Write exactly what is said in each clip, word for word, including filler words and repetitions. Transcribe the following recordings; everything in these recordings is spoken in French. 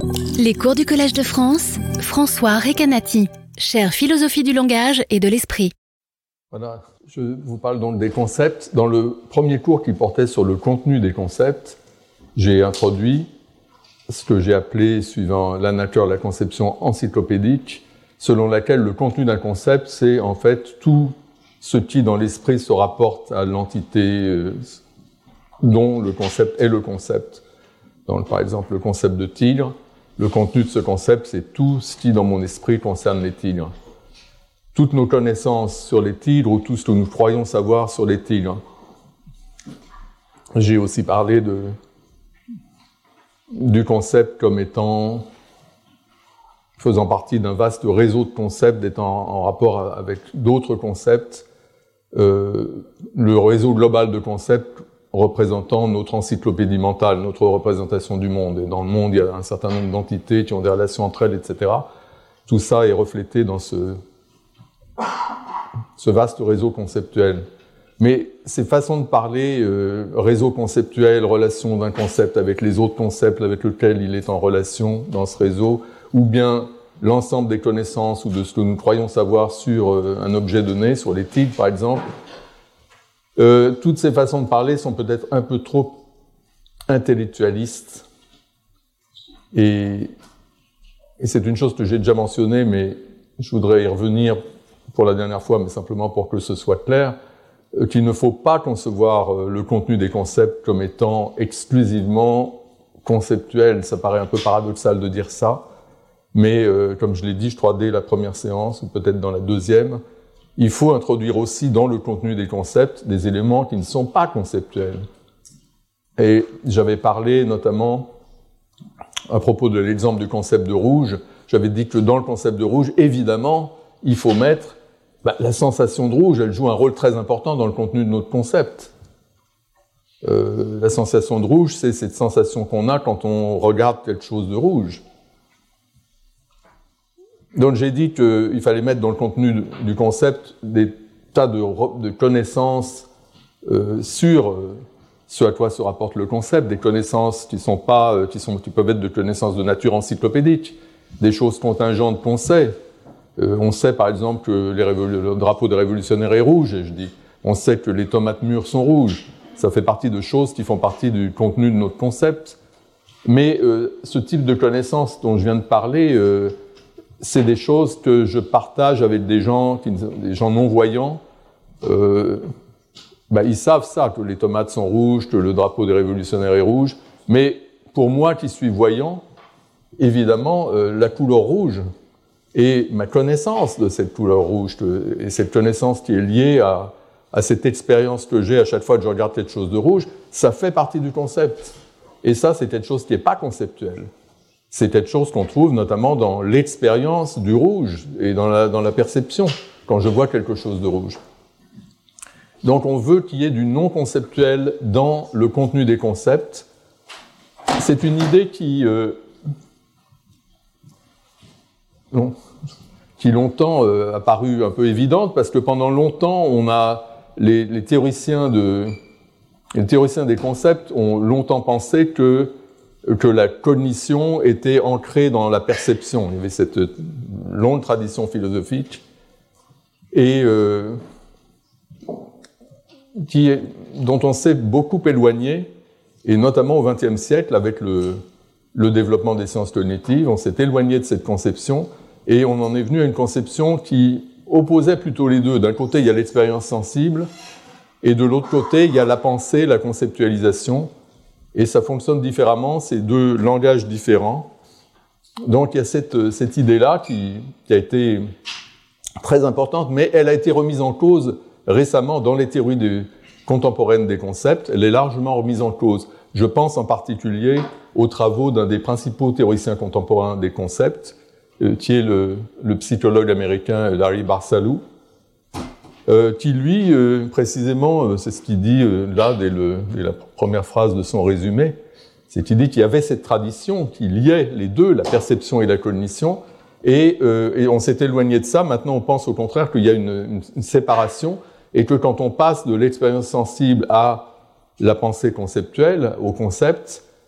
Les cours du Collège de France, François Recanati, chère philosophie du langage et de l'esprit. Voilà, je vous parle donc des concepts. Dans le premier cours qui portait sur le contenu des concepts, j'ai introduit ce que j'ai appelé, suivant la nature de la conception encyclopédique, selon laquelle le contenu d'un concept, c'est en fait tout ce qui dans l'esprit se rapporte à l'entité euh, dont le concept est le concept. Dans, par exemple, le concept de tigre, le contenu de ce concept, c'est tout ce qui, dans mon esprit, concerne les tigres. Toutes nos connaissances sur les tigres ou tout ce que nous croyons savoir sur les tigres. J'ai aussi parlé de, du concept comme étant, faisant partie d'un vaste réseau de concepts, étant en rapport avec d'autres concepts, euh, le réseau global de concepts représentant notre encyclopédie mentale, notre représentation du monde. Et dans le monde, il y a un certain nombre d'entités qui ont des relations entre elles, et cetera. Tout ça est reflété dans ce, ce vaste réseau conceptuel. Mais ces façons de parler, euh, réseau conceptuel, relation d'un concept avec les autres concepts avec lesquels il est en relation dans ce réseau, ou bien l'ensemble des connaissances ou de ce que nous croyons savoir sur euh, un objet donné, sur les tigres par exemple, Euh, toutes ces façons de parler sont peut-être un peu trop intellectualistes. Et, et c'est une chose que j'ai déjà mentionnée, mais je voudrais y revenir pour la dernière fois, mais simplement pour que ce soit clair, euh, qu'il ne faut pas concevoir euh, le contenu des concepts comme étant exclusivement conceptuel. Ça paraît un peu paradoxal de dire ça, mais euh, comme je l'ai dit, je crois dès la première séance, ou peut-être dans la deuxième, il faut introduire aussi dans le contenu des concepts des éléments qui ne sont pas conceptuels. Et j'avais parlé notamment, à propos de l'exemple du concept de rouge, j'avais dit que dans le concept de rouge, évidemment, il faut mettre bah, la sensation de rouge, elle joue un rôle très important dans le contenu de notre concept. Euh, la sensation de rouge, c'est cette sensation qu'on a quand on regarde quelque chose de rouge. Donc j'ai dit qu'il fallait mettre dans le contenu du concept des tas de, de connaissances euh, sur euh, ce à quoi se rapporte le concept, des connaissances qui sont pas, euh, qui sont, qui peuvent être de connaissances de nature encyclopédique, des choses contingentes qu'on sait. Euh, on sait par exemple que les révol- le drapeau des révolutionnaires est rouge, et je dis, on sait que les tomates mûres sont rouges. Ça fait partie de choses qui font partie du contenu de notre concept. Mais euh, ce type de connaissances dont je viens de parler, euh, c'est des choses que je partage avec des gens, qui, des gens non-voyants. Euh, bah, ils savent ça, que les tomates sont rouges, que le drapeau des révolutionnaires est rouge. Mais pour moi qui suis voyant, évidemment, euh, la couleur rouge et ma connaissance de cette couleur rouge, que, et cette connaissance qui est liée à, à cette expérience que j'ai à chaque fois que je regarde quelque chose de rouge, ça fait partie du concept. Et ça, c'est quelque chose qui n'est pas conceptuel. C'est quelque chose qu'on trouve notamment dans l'expérience du rouge et dans la, dans la perception, quand je vois quelque chose de rouge. Donc on veut qu'il y ait du non-conceptuel dans le contenu des concepts. C'est une idée qui, euh, non, qui longtemps euh, a paru un peu évidente, parce que pendant longtemps, on a les, les, théoriciens de, les théoriciens des concepts ont longtemps pensé que que la cognition était ancrée dans la perception. Il y avait cette longue tradition philosophique et euh, qui est, dont on s'est beaucoup éloigné, et notamment au vingtième siècle, avec le, le développement des sciences cognitives, on s'est éloigné de cette conception et on en est venu à une conception qui opposait plutôt les deux. D'un côté, il y a l'expérience sensible et de l'autre côté, il y a la pensée, la conceptualisation. Et ça fonctionne différemment, c'est deux langages différents. Donc il y a cette, cette idée-là qui, qui a été très importante, mais elle a été remise en cause récemment dans les théories de, contemporaines des concepts. Elle est largement remise en cause. Je pense en particulier aux travaux d'un des principaux théoriciens contemporains des concepts, euh, qui est le, le psychologue américain Larry Barsalou, Euh, qui lui, euh, précisément, euh, c'est ce qu'il dit euh, là, dès, le, dès la première phrase de son résumé, c'est qu'il dit qu'il y avait cette tradition qui liait les deux, la perception et la cognition, et, euh, et on s'est éloigné de ça. Maintenant, on pense au contraire qu'il y a une, une, une séparation, et que quand on passe de l'expérience sensible à la pensée conceptuelle, au concept,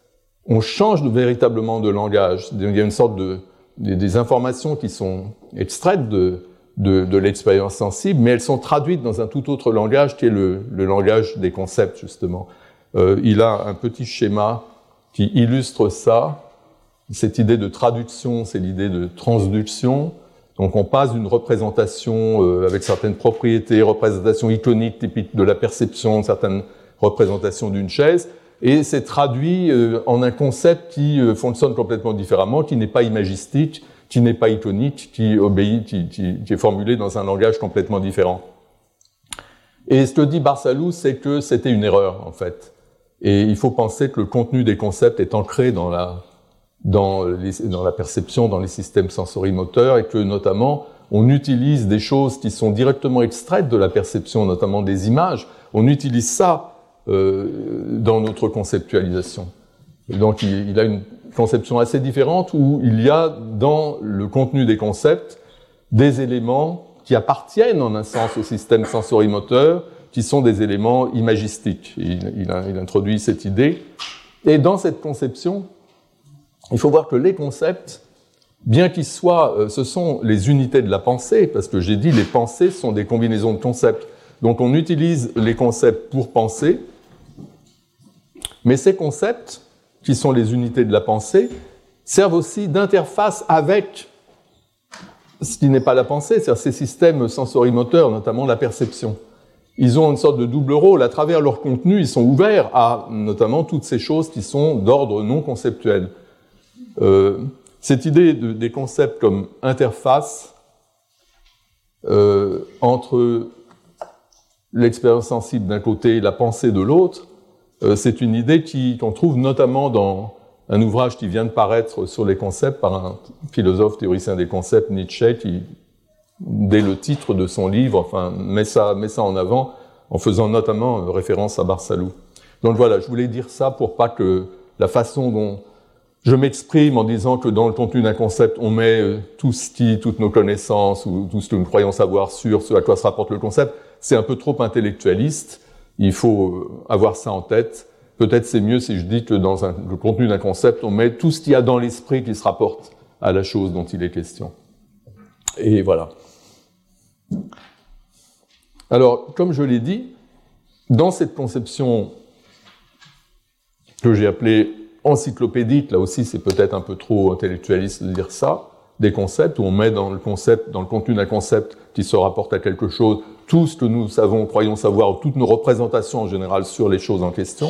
on change de, véritablement de langage. Il y a une sorte de, des, des informations qui sont extraites de, de, de l'expérience sensible, mais elles sont traduites dans un tout autre langage qui est le, le langage des concepts, justement. Euh, il a un petit schéma qui illustre ça. Cette idée de traduction, c'est l'idée de transduction. Donc on passe d'une représentation euh, avec certaines propriétés, représentation iconique typique de la perception, certaines représentations d'une chaise, et c'est traduit euh, en un concept qui euh, fonctionne complètement différemment, qui n'est pas imagistique, qui n'est pas iconique, qui obéit, qui, qui, qui est formulé dans un langage complètement différent. Et ce que dit Barsalou, c'est que c'était une erreur, en fait. Et il faut penser que le contenu des concepts est ancré dans la, dans les, dans la perception, dans les systèmes sensorimoteurs, et que, notamment, on utilise des choses qui sont directement extraites de la perception, notamment des images, on utilise ça euh, dans notre conceptualisation. Et donc, il, il a une conception assez différente où il y a dans le contenu des concepts des éléments qui appartiennent en un sens au système sensorimoteur, qui sont des éléments imagistiques. Il, il, a, il introduit cette idée. Et dans cette conception, il faut voir que les concepts, bien qu'ils soient, euh, ce sont les unités de la pensée, parce que j'ai dit les pensées sont des combinaisons de concepts. Donc on utilise les concepts pour penser, mais ces concepts, qui sont les unités de la pensée, servent aussi d'interface avec ce qui n'est pas la pensée, c'est-à-dire ces systèmes sensorimoteurs, notamment la perception. Ils ont une sorte de double rôle. À travers leur contenu, ils sont ouverts à notamment toutes ces choses qui sont d'ordre non conceptuel. Euh, cette idée de, des concepts comme interface euh, entre l'expérience sensible d'un côté et la pensée de l'autre, euh, c'est une idée qui, qu'on trouve notamment dans un ouvrage qui vient de paraître sur les concepts par un philosophe théoricien des concepts, Nietzsche, qui, dès le titre de son livre, enfin, met ça, met ça en avant, en faisant notamment référence à Barsalou. Donc voilà, je voulais dire ça pour pas que la façon dont je m'exprime en disant que dans le contenu d'un concept, on met tout ce qui, toutes nos connaissances ou tout ce que nous croyons savoir sur ce à quoi se rapporte le concept, c'est un peu trop intellectualiste. Il faut avoir ça en tête. Peut-être c'est mieux si je dis que dans un, le contenu d'un concept, on met tout ce qu'il y a dans l'esprit qui se rapporte à la chose dont il est question. Et voilà. Alors, comme je l'ai dit, dans cette conception que j'ai appelée encyclopédique, là aussi c'est peut-être un peu trop intellectualiste de dire ça, des concepts où on met dans le concept, dans le contenu d'un concept qui se rapporte à quelque chose, tout ce que nous savons, croyons savoir, toutes nos représentations en général sur les choses en question.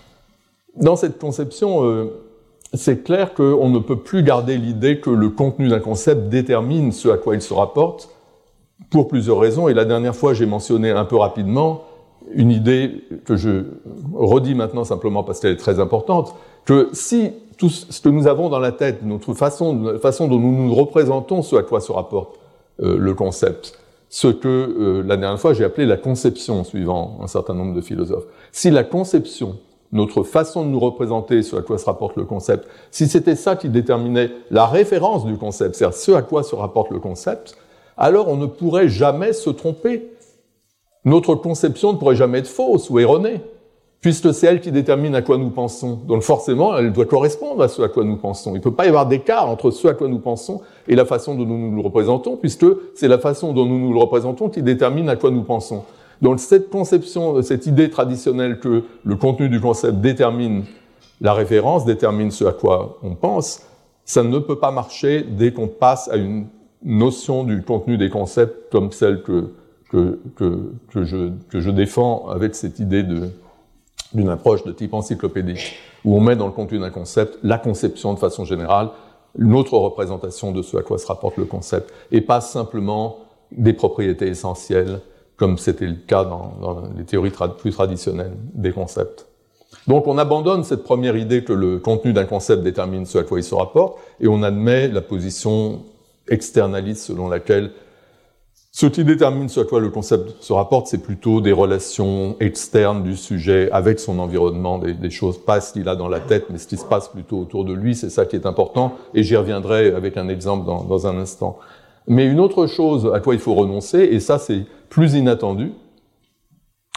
Dans cette conception, euh, c'est clair qu'on ne peut plus garder l'idée que le contenu d'un concept détermine ce à quoi il se rapporte, pour plusieurs raisons. Et la dernière fois, j'ai mentionné un peu rapidement une idée que je redis maintenant simplement parce qu'elle est très importante, que si tout ce que nous avons dans la tête, notre façon, la façon dont nous nous représentons ce à quoi se rapporte euh, le concept, ce que euh, la dernière fois j'ai appelé la conception, suivant un certain nombre de philosophes, si la conception, notre façon de nous représenter ce à quoi se rapporte le concept, si c'était ça qui déterminait la référence du concept, c'est-à-dire ce à quoi se rapporte le concept, alors on ne pourrait jamais se tromper. Notre conception ne pourrait jamais être fausse ou erronée, puisque c'est elle qui détermine à quoi nous pensons. Donc forcément, elle doit correspondre à ce à quoi nous pensons. Il ne peut pas y avoir d'écart entre ce à quoi nous pensons et la façon dont nous nous le représentons, puisque c'est la façon dont nous nous le représentons qui détermine à quoi nous pensons. Donc cette conception, cette idée traditionnelle que le contenu du concept détermine la référence, détermine ce à quoi on pense, ça ne peut pas marcher dès qu'on passe à une notion du contenu des concepts comme celle que, que, que, que, je, que je défends avec cette idée de, d'une approche de type encyclopédique, où on met dans le contenu d'un concept la conception de façon générale, une autre représentation de ce à quoi se rapporte le concept, et pas simplement des propriétés essentielles, comme c'était le cas dans, dans les théories tra- plus traditionnelles des concepts. Donc on abandonne cette première idée que le contenu d'un concept détermine ce à quoi il se rapporte, et on admet la position externaliste selon laquelle ce qui détermine ce à quoi le concept se rapporte, c'est plutôt des relations externes du sujet avec son environnement, des, des choses, pas ce qu'il a dans la tête, mais ce qui se passe plutôt autour de lui, c'est ça qui est important, et j'y reviendrai avec un exemple dans, dans un instant. Mais une autre chose à quoi il faut renoncer, et ça c'est plus inattendu,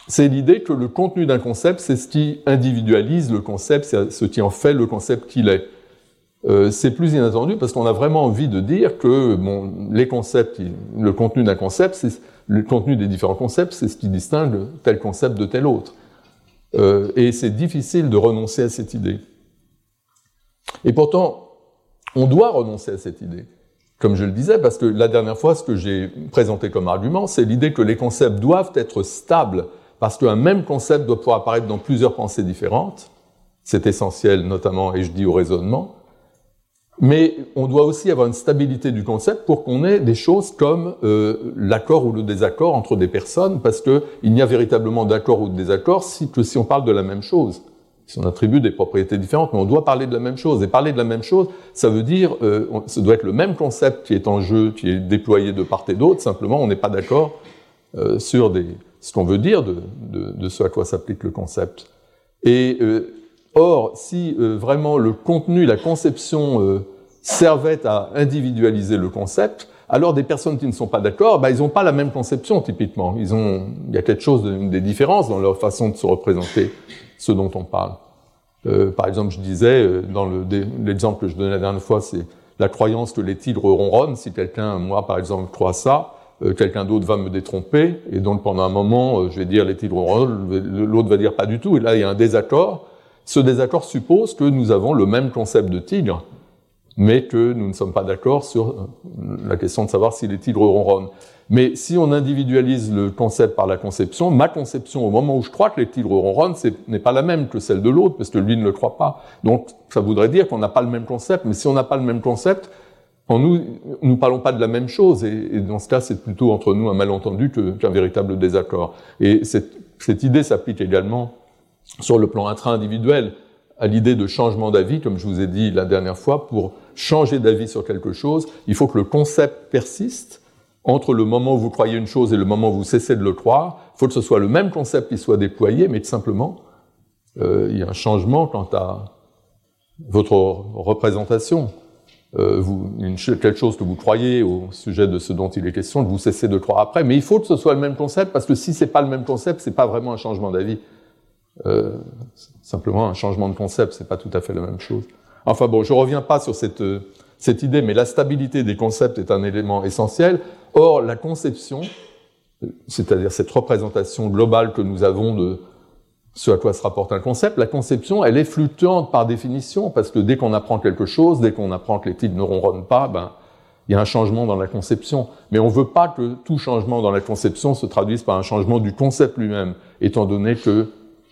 c'est l'idée que le contenu d'un concept, c'est ce qui individualise le concept, c'est ce qui en fait le concept qu'il est. Euh, c'est plus inattendu parce qu'on a vraiment envie de dire que bon, les concepts, le contenu d'un concept, c'est le contenu des différents concepts, c'est ce qui distingue tel concept de tel autre. Euh, et c'est difficile de renoncer à cette idée. Et pourtant, on doit renoncer à cette idée, comme je le disais, parce que la dernière fois, ce que j'ai présenté comme argument, c'est l'idée que les concepts doivent être stables, parce qu'un même concept doit pouvoir apparaître dans plusieurs pensées différentes. C'est essentiel, notamment, et je dis au raisonnement. Mais on doit aussi avoir une stabilité du concept pour qu'on ait des choses comme euh, l'accord ou le désaccord entre des personnes, parce qu'il n'y a véritablement d'accord ou de désaccord si, que si on parle de la même chose. Si on attribue des propriétés différentes, mais on doit parler de la même chose. Et parler de la même chose, ça veut dire, euh, on, ça doit être le même concept qui est en jeu, qui est déployé de part et d'autre, simplement on n'est pas d'accord euh, sur des, ce qu'on veut dire de, de, de ce à quoi s'applique le concept. Et euh, or, si euh, vraiment le contenu, la conception euh, servait à individualiser le concept, alors des personnes qui ne sont pas d'accord, bah, ils n'ont pas la même conception typiquement. Ils ont, il y a quelque chose de, des différences dans leur façon de se représenter ce dont on parle. Euh, par exemple, je disais, euh, dans le, l'exemple que je donnais la dernière fois, c'est la croyance que les tigres ronronnent. Si quelqu'un, moi par exemple, croit ça, euh, quelqu'un d'autre va me détromper, et donc pendant un moment, euh, je vais dire les tigres ronronnent, l'autre va dire pas du tout, et là il y a un désaccord. Ce désaccord suppose que nous avons le même concept de tigre, mais que nous ne sommes pas d'accord sur la question de savoir si les tigres ronronnent. Mais si on individualise le concept par la conception, ma conception au moment où je crois que les tigres ronronnent n'est pas la même que celle de l'autre, parce que lui ne le croit pas. Donc ça voudrait dire qu'on n'a pas le même concept, mais si on n'a pas le même concept, en nous, nous ne parlons pas de la même chose, et, et dans ce cas, c'est plutôt entre nous un malentendu que, qu'un véritable désaccord. Et cette, cette idée s'applique également sur le plan intra-individuel, à l'idée de changement d'avis, comme je vous ai dit la dernière fois. Pour changer d'avis sur quelque chose, il faut que le concept persiste entre le moment où vous croyez une chose et le moment où vous cessez de le croire. Il faut que ce soit le même concept qui soit déployé, mais que simplement, euh, il y a un changement quant à votre représentation. Euh, vous, une, quelque chose que vous croyez au sujet de ce dont il est question, que vous cessez de croire après, mais il faut que ce soit le même concept, parce que si c'est pas le même concept, c'est pas vraiment un changement d'avis. Euh, simplement un changement de concept, c'est pas tout à fait la même chose. Enfin bon, je reviens pas sur cette, cette idée, mais la stabilité des concepts est un élément essentiel. Or, la conception, c'est-à-dire cette représentation globale que nous avons de ce à quoi se rapporte un concept, la conception, elle est fluctuante par définition, parce que dès qu'on apprend quelque chose, dès qu'on apprend que les tigres ne ronronnent pas, ben, il y a un changement dans la conception. Mais on ne veut pas que tout changement dans la conception se traduise par un changement du concept lui-même, étant donné que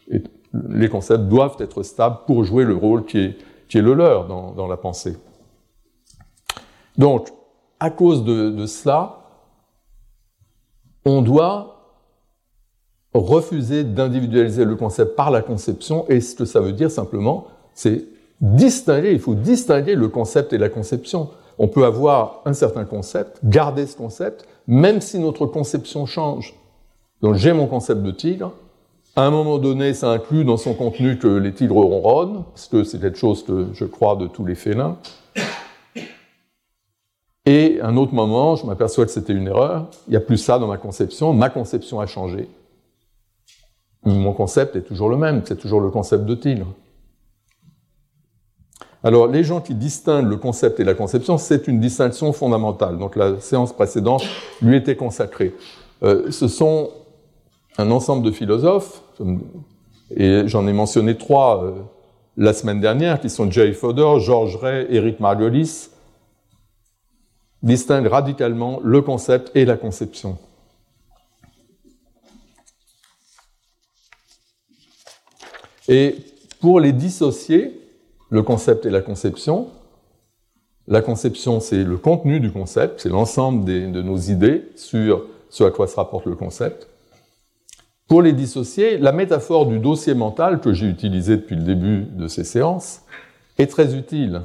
les concepts doivent être stables pour jouer le rôle qui est, qui est le leur dans, dans la pensée. Donc, à cause de, de cela, on doit refuser d'individualiser le concept par la conception, et ce que ça veut dire simplement, c'est distinguer, il faut distinguer le concept et la conception. On peut avoir un certain concept, garder ce concept, même si notre conception change. Donc j'ai mon concept de tigre, à un moment donné, ça inclut dans son contenu que les tigres ronronnent, parce que c'est quelque chose que je crois de tous les félins. Et à un autre moment, je m'aperçois que c'était une erreur, il n'y a plus ça dans ma conception, ma conception a changé. Mon concept est toujours le même, c'est toujours le concept de tigre. Alors, les gens qui distinguent le concept et la conception, c'est une distinction fondamentale. Donc la séance précédente lui était consacrée. Euh, ce sont un ensemble de philosophes, et j'en ai mentionné trois euh, la semaine dernière, qui sont Jerry Fodor, George Ray, Eric Margolis, distinguent radicalement le concept et la conception. Et pour les dissocier, le concept et la conception, la conception, c'est le contenu du concept, c'est l'ensemble des, de nos idées sur ce à quoi se rapporte le concept. Pour les dissocier, la métaphore du dossier mental que j'ai utilisée depuis le début de ces séances est très utile.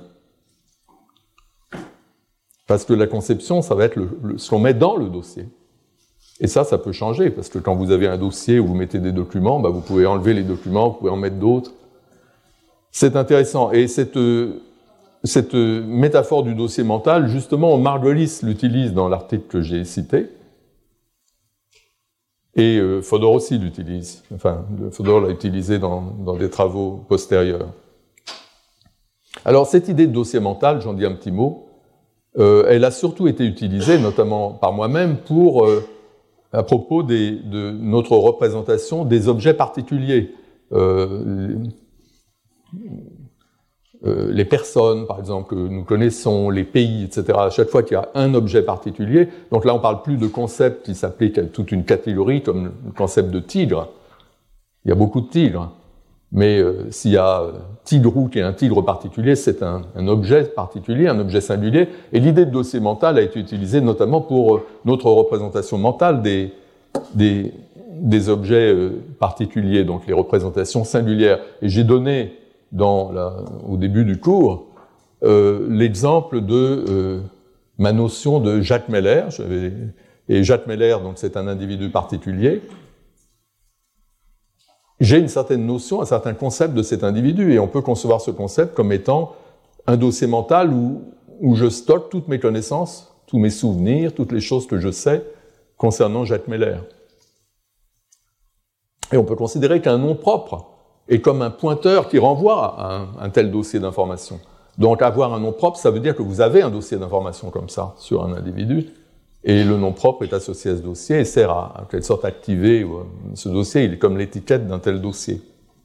Parce que la conception, ça va être le, le, ce qu'on met dans le dossier. Et ça, ça peut changer, parce que quand vous avez un dossier où vous mettez des documents, bah vous pouvez enlever les documents, vous pouvez en mettre d'autres. C'est intéressant. Et cette, cette métaphore du dossier mental, justement, Margolis l'utilise dans l'article que j'ai cité. Et euh, Fodor aussi l'utilise. Enfin, Fodor l'a utilisé dans, dans des travaux postérieurs. Alors, cette idée de dossier mental, j'en dis un petit mot, euh, elle a surtout été utilisée, notamment par moi-même, pour, euh, à propos des, de notre représentation des objets particuliers. Euh, Euh, les personnes, par exemple, que nous connaissons, les pays, et cetera. À chaque fois qu'il y a un objet particulier, donc là on ne parle plus de concepts qui s'appliquent à toute une catégorie, comme le concept de tigre. Il y a beaucoup de tigres, mais euh, s'il y a euh, Tigrou qui est un tigre particulier, c'est un, un objet particulier, un objet singulier, et l'idée de dossier mental a été utilisée notamment pour euh, notre représentation mentale des, des, des objets euh, particuliers, donc les représentations singulières. Et j'ai donné Dans la, au début du cours, euh, l'exemple de euh, ma notion de Jacques Meller. Et Jacques Meller, donc c'est un individu particulier. J'ai une certaine notion, un certain concept de cet individu, et on peut concevoir ce concept comme étant un dossier mental où, où je stocke toutes mes connaissances, tous mes souvenirs, toutes les choses que je sais concernant Jacques Meller. Et on peut considérer qu'un nom propre est comme un pointeur qui renvoie à un, un tel dossier d'information. Donc avoir un nom propre, ça veut dire que vous avez un dossier d'information comme ça sur un individu, et le nom propre est associé à ce dossier et sert à, en quelque sorte, activer ce dossier. Il est comme l'étiquette d'un tel dossier.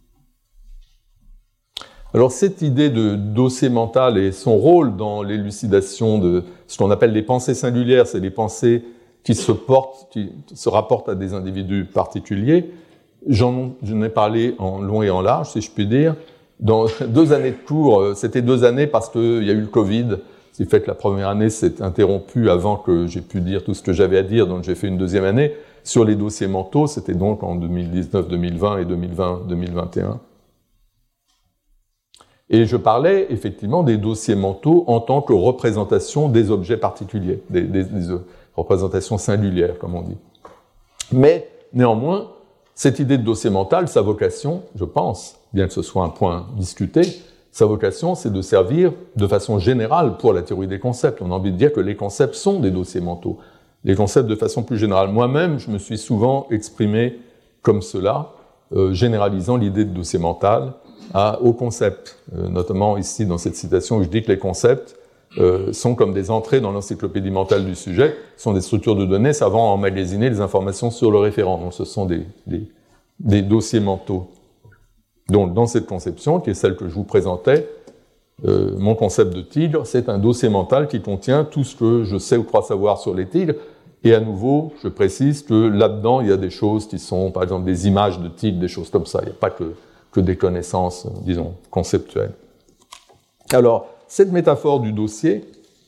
Alors cette idée de dossier mental et son rôle dans l'élucidation de ce qu'on appelle les pensées singulières, c'est les pensées qui se portent, qui se rapportent à des individus particuliers. J'en, j'en ai parlé en long et en large, si je puis dire. Dans deux années de cours, c'était deux années parce qu'il y a eu le Covid, ce qui fait que la première année s'est interrompue avant que j'ai pu dire tout ce que j'avais à dire, donc j'ai fait une deuxième année sur les dossiers mentaux, c'était donc en deux mille dix-neuf deux mille vingt et deux mille vingt deux mille vingt et un. Et je parlais effectivement des dossiers mentaux en tant que représentation des objets particuliers, des, des, des représentations singulières, comme on dit. Mais néanmoins, cette idée de dossier mental, sa vocation, je pense, bien que ce soit un point discuté, sa vocation, c'est de servir de façon générale pour la théorie des concepts. On a envie de dire que les concepts sont des dossiers mentaux. Les concepts de façon plus générale. Moi-même, je me suis souvent exprimé comme cela, euh, généralisant l'idée de dossier mental à, aux concepts. Euh, notamment ici, dans cette citation, où je dis que les concepts euh, sont comme des entrées dans l'encyclopédie mentale du sujet, sont des structures de données servant à emmagasiner les informations sur le référent. Donc ce sont des, des, des dossiers mentaux. Donc dans cette conception, qui est celle que je vous présentais, euh, mon concept de tigre, c'est un dossier mental qui contient tout ce que je sais ou crois savoir sur les tigres. Et à nouveau, je précise que là-dedans, il y a des choses qui sont, par exemple, des images de tigres, des choses comme ça. Il n'y a pas que, que des connaissances, disons, conceptuelles. Alors, cette métaphore du dossier,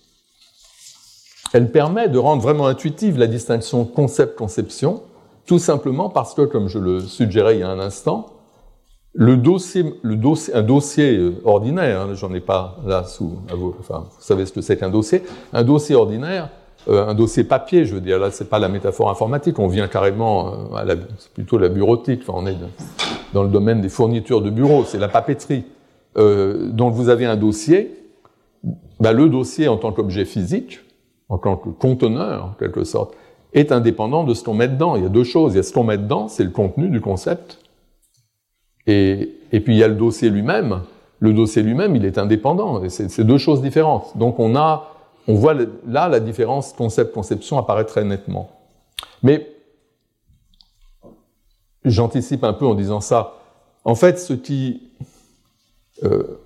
elle permet de rendre vraiment intuitive la distinction concept-conception, tout simplement parce que, comme je le suggérais il y a un instant, le dossier, le dossier, un dossier ordinaire, hein, j'en ai pas là sous, à vous, enfin, vous savez ce que c'est qu'un dossier, un dossier ordinaire, euh, un dossier papier, je veux dire, là c'est pas la métaphore informatique, on vient carrément, euh, à la, c'est plutôt la bureautique, enfin on est de, dans le domaine des fournitures de bureaux, c'est la papeterie. Euh, donc vous avez un dossier, ben, le dossier en tant qu'objet physique, en tant que conteneur, en quelque sorte, est indépendant de ce qu'on met dedans. Il y a deux choses, il y a ce qu'on met dedans, c'est le contenu du concept, et, et puis il y a le dossier lui-même. Le dossier lui-même, il est indépendant, et c'est, c'est deux choses différentes. Donc on a, on voit là la différence concept-conception apparaît très nettement. Mais j'anticipe un peu en disant ça. En fait, ce qui, euh,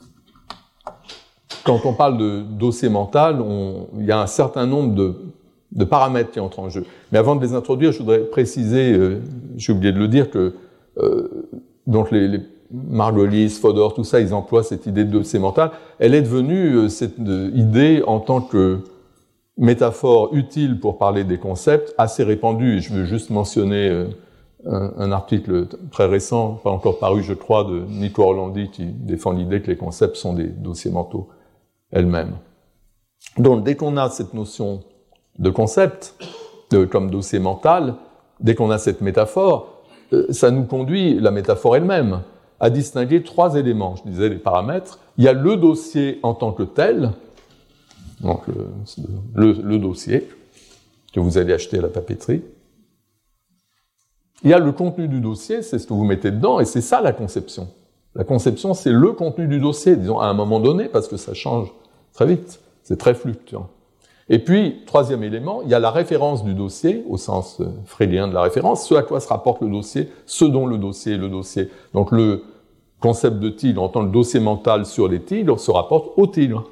quand on parle de dossier mental, on, il y a un certain nombre de, de paramètres qui entrent en jeu. Mais avant de les introduire, je voudrais préciser, euh, j'ai oublié de le dire, que euh, donc les, les Margolis, Fodor, tout ça, ils emploient cette idée de dossier mental. Elle est devenue, euh, cette euh, idée, en tant que métaphore utile pour parler des concepts, assez répandue. Et je veux juste mentionner euh, un, un article très récent, pas encore paru, je crois, de Nico Orlandi, qui défend l'idée que les concepts sont des dossiers mentaux elles-mêmes. Donc, dès qu'on a cette notion de concept, de, comme dossier mental, dès qu'on a cette métaphore, euh, ça nous conduit, la métaphore elle-même, à distinguer trois éléments. Je disais les paramètres. Il y a le dossier en tant que tel, donc le, le, le dossier que vous allez acheter à la papeterie. il y a le contenu du dossier, c'est ce que vous mettez dedans, et c'est ça la conception. La conception, c'est le contenu du dossier, disons, à un moment donné, parce que ça change très vite, c'est très fluctuant. Et puis, troisième élément, il y a la référence du dossier, au sens freudien de la référence, ce à quoi se rapporte le dossier, ce dont le dossier est le dossier. Donc le concept de tigre, en tant que dossier mental sur les tigres, se rapporte au tigre.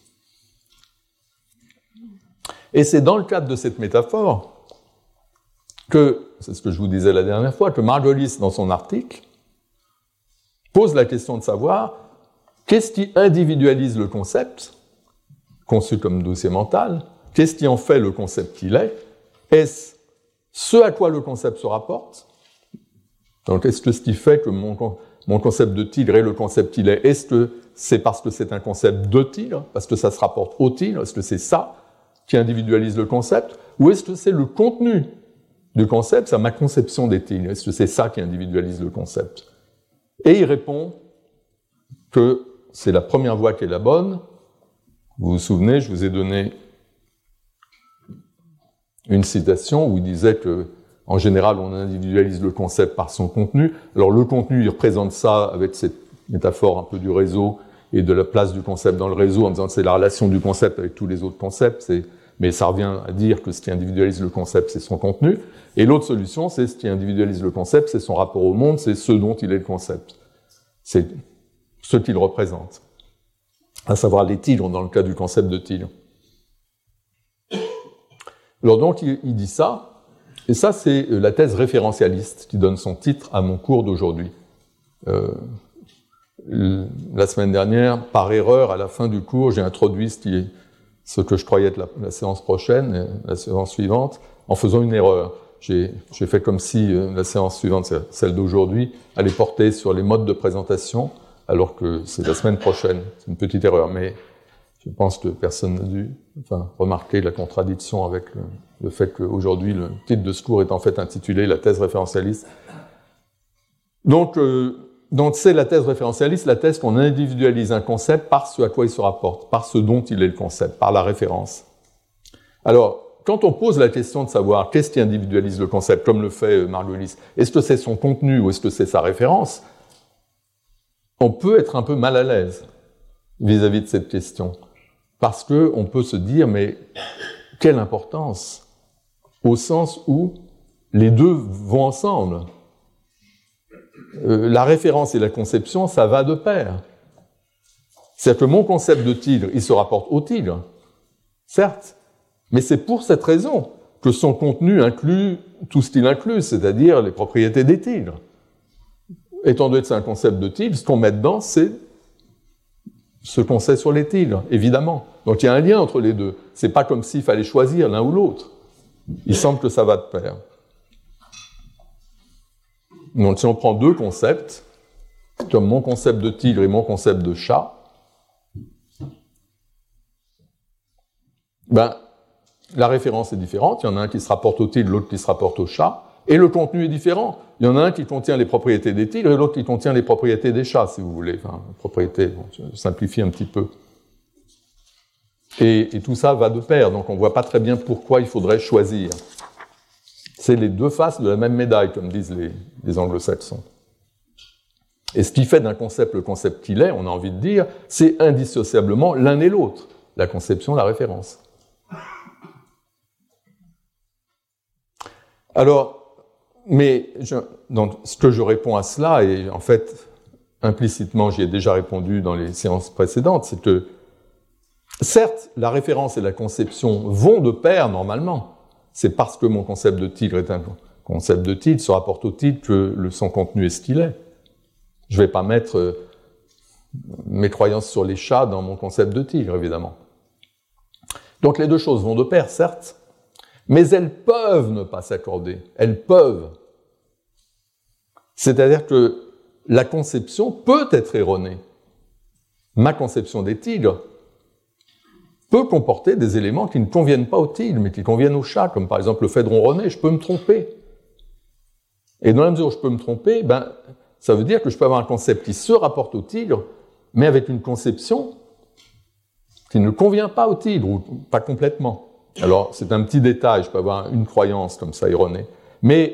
Et c'est dans le cadre de cette métaphore que, c'est ce que je vous disais la dernière fois, que Margolis, dans son article, pose la question de savoir qu'est-ce qui individualise le concept, conçu comme dossier mental, qu'est-ce qui en fait le concept qu'il est? Est-ce ce à quoi le concept se rapporte? Donc, est-ce que ce qui fait que mon, mon concept de tigre est le concept qu'il est, est-ce que c'est parce que c'est un concept de tigre, parce que ça se rapporte au tigre, est-ce que c'est ça qui individualise le concept, ou est-ce que c'est le contenu du concept, c'est ma conception des tigres, est-ce que c'est ça qui individualise le concept? Et il répond que c'est la première voie qui est la bonne. Vous vous souvenez, je vous ai donné une citation où il disait que, en général, on individualise le concept par son contenu. Alors le contenu, il représente ça avec cette métaphore un peu du réseau et de la place du concept dans le réseau, en disant que c'est la relation du concept avec tous les autres concepts, c'est, mais ça revient à dire que ce qui individualise le concept, c'est son contenu. Et l'autre solution, c'est ce qui individualise le concept, c'est son rapport au monde, c'est ce dont il est le concept. C'est ce qu'il représente. À savoir les tigres, dans le cas du concept de tigre. Alors donc, il, il dit ça, et ça, c'est la thèse référentialiste qui donne son titre à mon cours d'aujourd'hui. Euh, la semaine dernière, par erreur, à la fin du cours, j'ai introduit ce, qui est, ce que je croyais être la, la séance prochaine, la séance suivante, en faisant une erreur. J'ai, j'ai fait comme si euh, la séance suivante, celle d'aujourd'hui, allait porter sur les modes de présentation, alors que c'est la semaine prochaine. C'est une petite erreur, mais je pense que personne n'a dû enfin, remarquer la contradiction avec le, le fait qu'aujourd'hui, le titre de ce cours est en fait intitulé « La thèse référentialiste ». Donc, euh, donc, c'est la thèse référentialiste, la thèse qu'on individualise un concept par ce à quoi il se rapporte, par ce dont il est le concept, par la référence. Alors, quand on pose la question de savoir qu'est-ce qui individualise le concept, comme le fait Margolis, est-ce que c'est son contenu ou est-ce que c'est sa référence, on peut être un peu mal à l'aise vis-à-vis de cette question. Parce qu'on peut se dire, mais quelle importance, au sens où les deux vont ensemble. Euh, la référence et la conception, ça va de pair. C'est-à-dire que mon concept de tigre, il se rapporte au tigre, certes, mais c'est pour cette raison que son contenu inclut tout ce qu'il inclut, c'est-à-dire les propriétés des tigres. Étant donné que c'est un concept de tigre, ce qu'on met dedans, c'est ce qu'on sait sur les tigres, évidemment. Donc il y a un lien entre les deux. C'est pas comme s'il fallait choisir l'un ou l'autre. Il semble que ça va de pair. Donc si on prend deux concepts, comme mon concept de tigre et mon concept de chat, ben, la référence est différente. Il y en a un qui se rapporte au tigre, l'autre qui se rapporte au chat. Et le contenu est différent. Il y en a un qui contient les propriétés des tigres et l'autre qui contient les propriétés des chats, si vous voulez. Enfin, propriétés, bon, je simplifie un petit peu. Et, et tout ça va de pair, donc on ne voit pas très bien pourquoi il faudrait choisir. C'est les deux faces de la même médaille, comme disent les, les anglo-saxons. Et ce qui fait d'un concept le concept qu'il est, on a envie de dire, c'est indissociablement l'un et l'autre, la conception, la référence. Alors, mais je, donc, ce que je réponds à cela, et en fait, implicitement, j'y ai déjà répondu dans les séances précédentes, c'est que, certes, la référence et la conception vont de pair normalement. C'est parce que mon concept de tigre est un concept de tigre, se rapporte au tigre que le, son contenu est ce qu'il est. Je ne vais pas mettre euh, mes croyances sur les chats dans mon concept de tigre, évidemment. Donc les deux choses vont de pair, certes, mais elles peuvent ne pas s'accorder. Elles peuvent. C'est-à-dire que la conception peut être erronée. Ma conception des tigres peut comporter des éléments qui ne conviennent pas au tigre, mais qui conviennent au chat, comme par exemple le fait de ronronner. Je peux me tromper. Et dans la mesure où je peux me tromper, ben, ça veut dire que je peux avoir un concept qui se rapporte au tigre, mais avec une conception qui ne convient pas au tigre, ou pas complètement. Alors, c'est un petit détail, je peux avoir une croyance comme ça erronée. Mais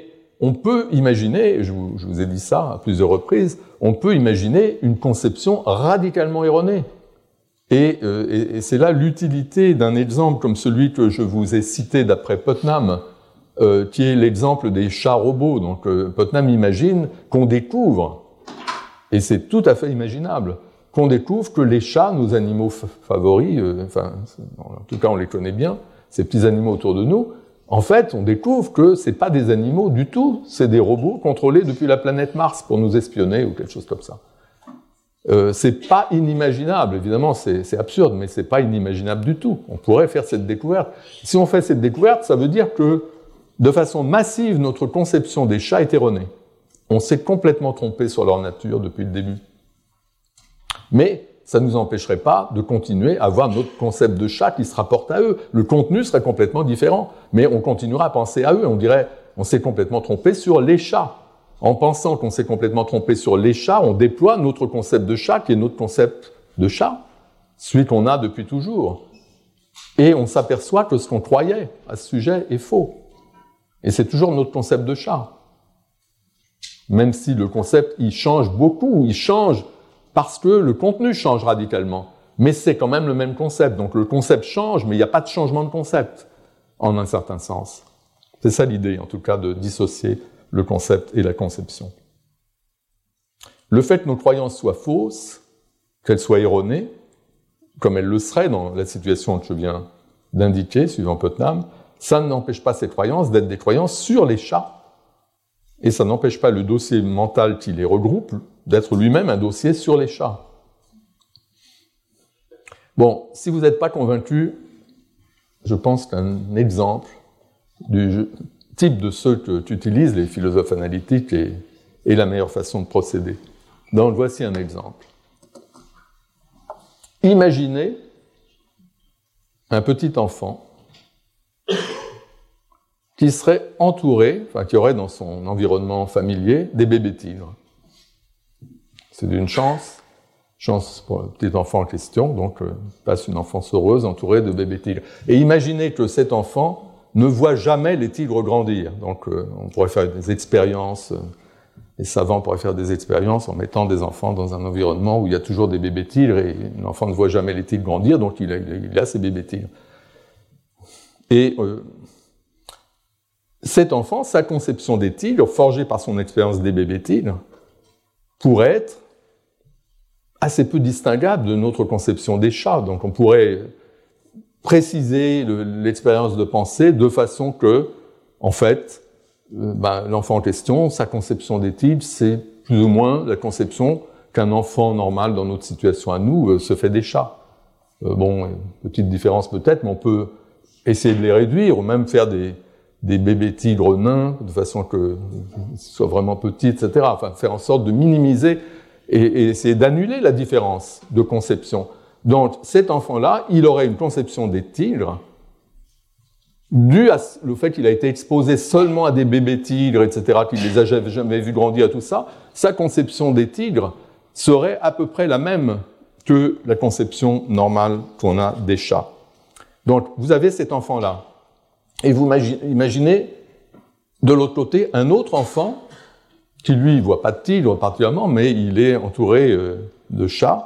on peut imaginer, je vous, je vous ai dit ça à plusieurs reprises, on peut imaginer une conception radicalement erronée. Et, euh, et, et c'est là l'utilité d'un exemple comme celui que je vous ai cité d'après Putnam, euh, qui est l'exemple des chats robots. Donc euh, Putnam imagine qu'on découvre, et c'est tout à fait imaginable, qu'on découvre que les chats, nos animaux favoris, euh, enfin, en tout cas on les connaît bien, ces petits animaux autour de nous, en fait, on découvre que c'est pas des animaux du tout, c'est des robots contrôlés depuis la planète Mars pour nous espionner ou quelque chose comme ça. Euh, c'est pas inimaginable, évidemment, c'est, c'est absurde, mais c'est pas inimaginable du tout. On pourrait faire cette découverte. Si on fait cette découverte, ça veut dire que, de façon massive, notre conception des chats est erronée. On s'est complètement trompé sur leur nature depuis le début. Mais ça ne nous empêcherait pas de continuer à avoir notre concept de chat qui se rapporte à eux. Le contenu serait complètement différent, mais on continuera à penser à eux. On dirait, on s'est complètement trompé sur les chats. En pensant qu'on s'est complètement trompé sur les chats, on déploie notre concept de chat, qui est notre concept de chat, celui qu'on a depuis toujours. Et on s'aperçoit que ce qu'on croyait à ce sujet est faux. Et c'est toujours notre concept de chat. Même si le concept, il change beaucoup, il change parce que le contenu change radicalement. Mais c'est quand même le même concept. Donc le concept change, mais il n'y a pas de changement de concept, en un certain sens. C'est ça l'idée, en tout cas, de dissocier le concept et la conception. Le fait que nos croyances soient fausses, qu'elles soient erronées, comme elles le seraient dans la situation que je viens d'indiquer, suivant Putnam, ça n'empêche pas ces croyances d'être des croyances sur les chats. Et ça n'empêche pas le dossier mental qui les regroupe d'être lui-même un dossier sur les chats. Bon, si vous n'êtes pas convaincu, je pense qu'un exemple du type de ceux que qu'utilisent les philosophes analytiques est, est la meilleure façon de procéder. Donc voici un exemple. Imaginez un petit enfant qui serait entouré, enfin qui aurait dans son environnement familier des bébés tigres. C'est d'une chance, chance pour le petit enfant en question, donc euh, passe une enfance heureuse entourée de bébés tigres. Et imaginez que cet enfant ne voit jamais les tigres grandir. Donc euh, on pourrait faire des expériences, euh, les savants pourraient faire des expériences en mettant des enfants dans un environnement où il y a toujours des bébés tigres et l'enfant ne voit jamais les tigres grandir, donc il a, il a ces bébés tigres. Et euh, cet enfant, sa conception des tigres, forgée par son expérience des bébés tigres, pourrait être assez peu distinguable de notre conception des chats. Donc on pourrait préciser le, l'expérience de pensée de façon que, en fait, euh, ben, l'enfant en question, sa conception des tigres, c'est plus ou moins la conception qu'un enfant normal dans notre situation à nous euh, se fait des chats. Euh, bon, petite différence peut-être, mais on peut essayer de les réduire, ou même faire des, des bébés tigres nains, de façon que ce soit vraiment petits, et cetera. Enfin, faire en sorte de minimiser et, et essayer d'annuler la différence de conception. Donc, cet enfant-là, il aurait une conception des tigres due au fait qu'il a été exposé seulement à des bébés tigres, et cetera, qu'il les a jamais vus grandir, tout ça. Sa conception des tigres serait à peu près la même que la conception normale qu'on a des chats. Donc, vous avez cet enfant-là. Et vous imaginez, de l'autre côté, un autre enfant qui, lui, ne voit pas de tigre particulièrement, mais il est entouré euh, de chats.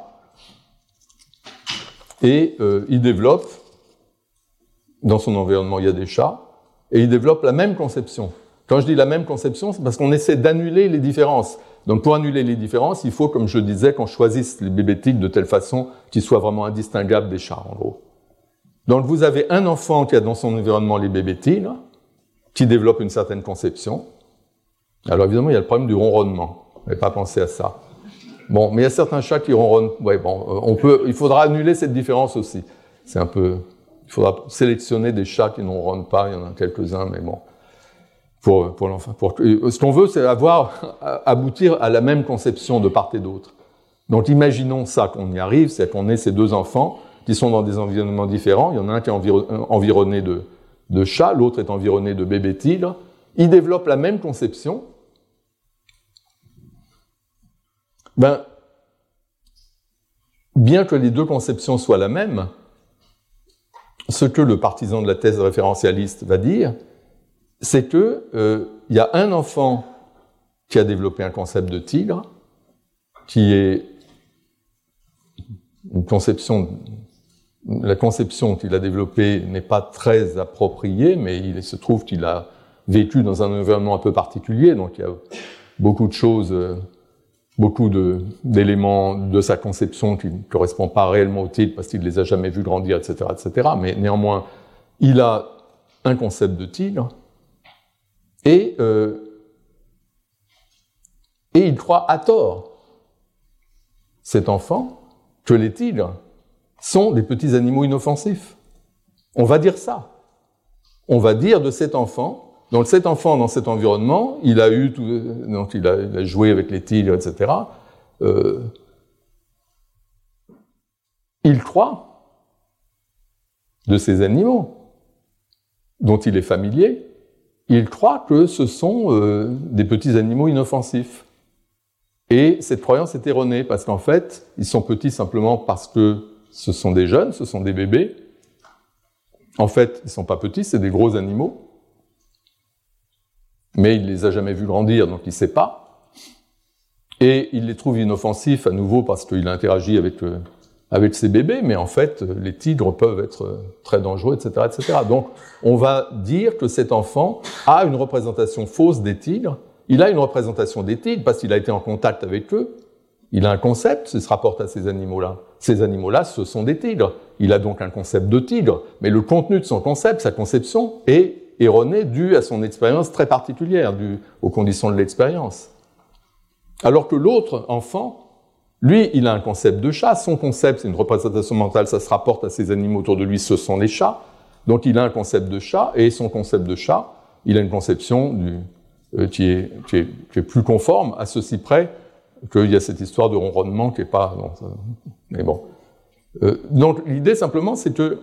Et euh, il développe, dans son environnement, il y a des chats, et il développe la même conception. Quand je dis la même conception, c'est parce qu'on essaie d'annuler les différences. Donc, pour annuler les différences, il faut, comme je disais, qu'on choisisse les bébés tigres de telle façon qu'ils soient vraiment indistinguables des chats, en gros. Donc, vous avez un enfant qui a dans son environnement les bébés tigres, qui développe une certaine conception. Alors, évidemment, il y a le problème du ronronnement. Vous n'avez pas pensé à ça. Bon, mais il y a certains chats qui ronronnent. Ouais, bon, on peut, il faudra annuler cette différence aussi. C'est un peu, il faudra sélectionner des chats qui ne ronronnent pas. Il y en a quelques-uns, mais bon. Pour, pour l'enfant, pour, ce qu'on veut, c'est avoir, aboutir à la même conception de part et d'autre. Donc, imaginons ça, qu'on y arrive, c'est qu'on ait ces deux enfants qui sont dans des environnements différents. Il y en a un qui est enviro, environné de, de chats, l'autre est environné de bébés tigres. Ils développent la même conception. Ben, bien que les deux conceptions soient la même, ce que le partisan de la thèse référentialiste va dire, c'est que euh, il y a un enfant qui a développé un concept de tigre, qui est une conception, la conception qu'il a développée n'est pas très appropriée, mais il se trouve qu'il a vécu dans un environnement un peu particulier, donc il y a beaucoup de choses, beaucoup de, d'éléments de sa conception qui ne correspondent pas réellement au tigre parce qu'il ne les a jamais vus grandir, et cetera, et cetera. Mais néanmoins, il a un concept de tigre et, euh, et il croit à tort, cet enfant, que les tigres sont des petits animaux inoffensifs. On va dire ça. On va dire de cet enfant, donc cet enfant dans cet environnement, il a eu, tout, donc il a, il a joué avec les tigres, et cetera. Euh, il croit de ces animaux dont il est familier, il croit que ce sont euh, des petits animaux inoffensifs. Et cette croyance est erronée, parce qu'en fait, ils sont petits simplement parce que ce sont des jeunes, ce sont des bébés. En fait, ils ne sont pas petits, c'est des gros animaux. Mais il ne les a jamais vus grandir, donc il ne sait pas. Et il les trouve inoffensifs à nouveau parce qu'il interagit avec, euh, avec ses bébés, mais en fait, les tigres peuvent être très dangereux, et cetera, et cetera. Donc, on va dire que cet enfant a une représentation fausse des tigres. Il a une représentation des tigres parce qu'il a été en contact avec eux. Il a un concept, il se rapporte à ces animaux-là. Ces animaux-là, ce sont des tigres. Il a donc un concept de tigre, mais le contenu de son concept, sa conception, est erroné dû à son expérience très particulière, dû aux conditions de l'expérience. Alors que l'autre enfant, lui, il a un concept de chat. Son concept, c'est une représentation mentale, ça se rapporte à ces animaux autour de lui, ce sont les chats. Donc il a un concept de chat, et son concept de chat, il a une conception du, euh, qui, est, qui, est, qui est plus conforme, à ceci près qu'il y a cette histoire de ronronnement qui n'est pas... Non, ça, mais bon. Euh, donc l'idée, simplement, c'est que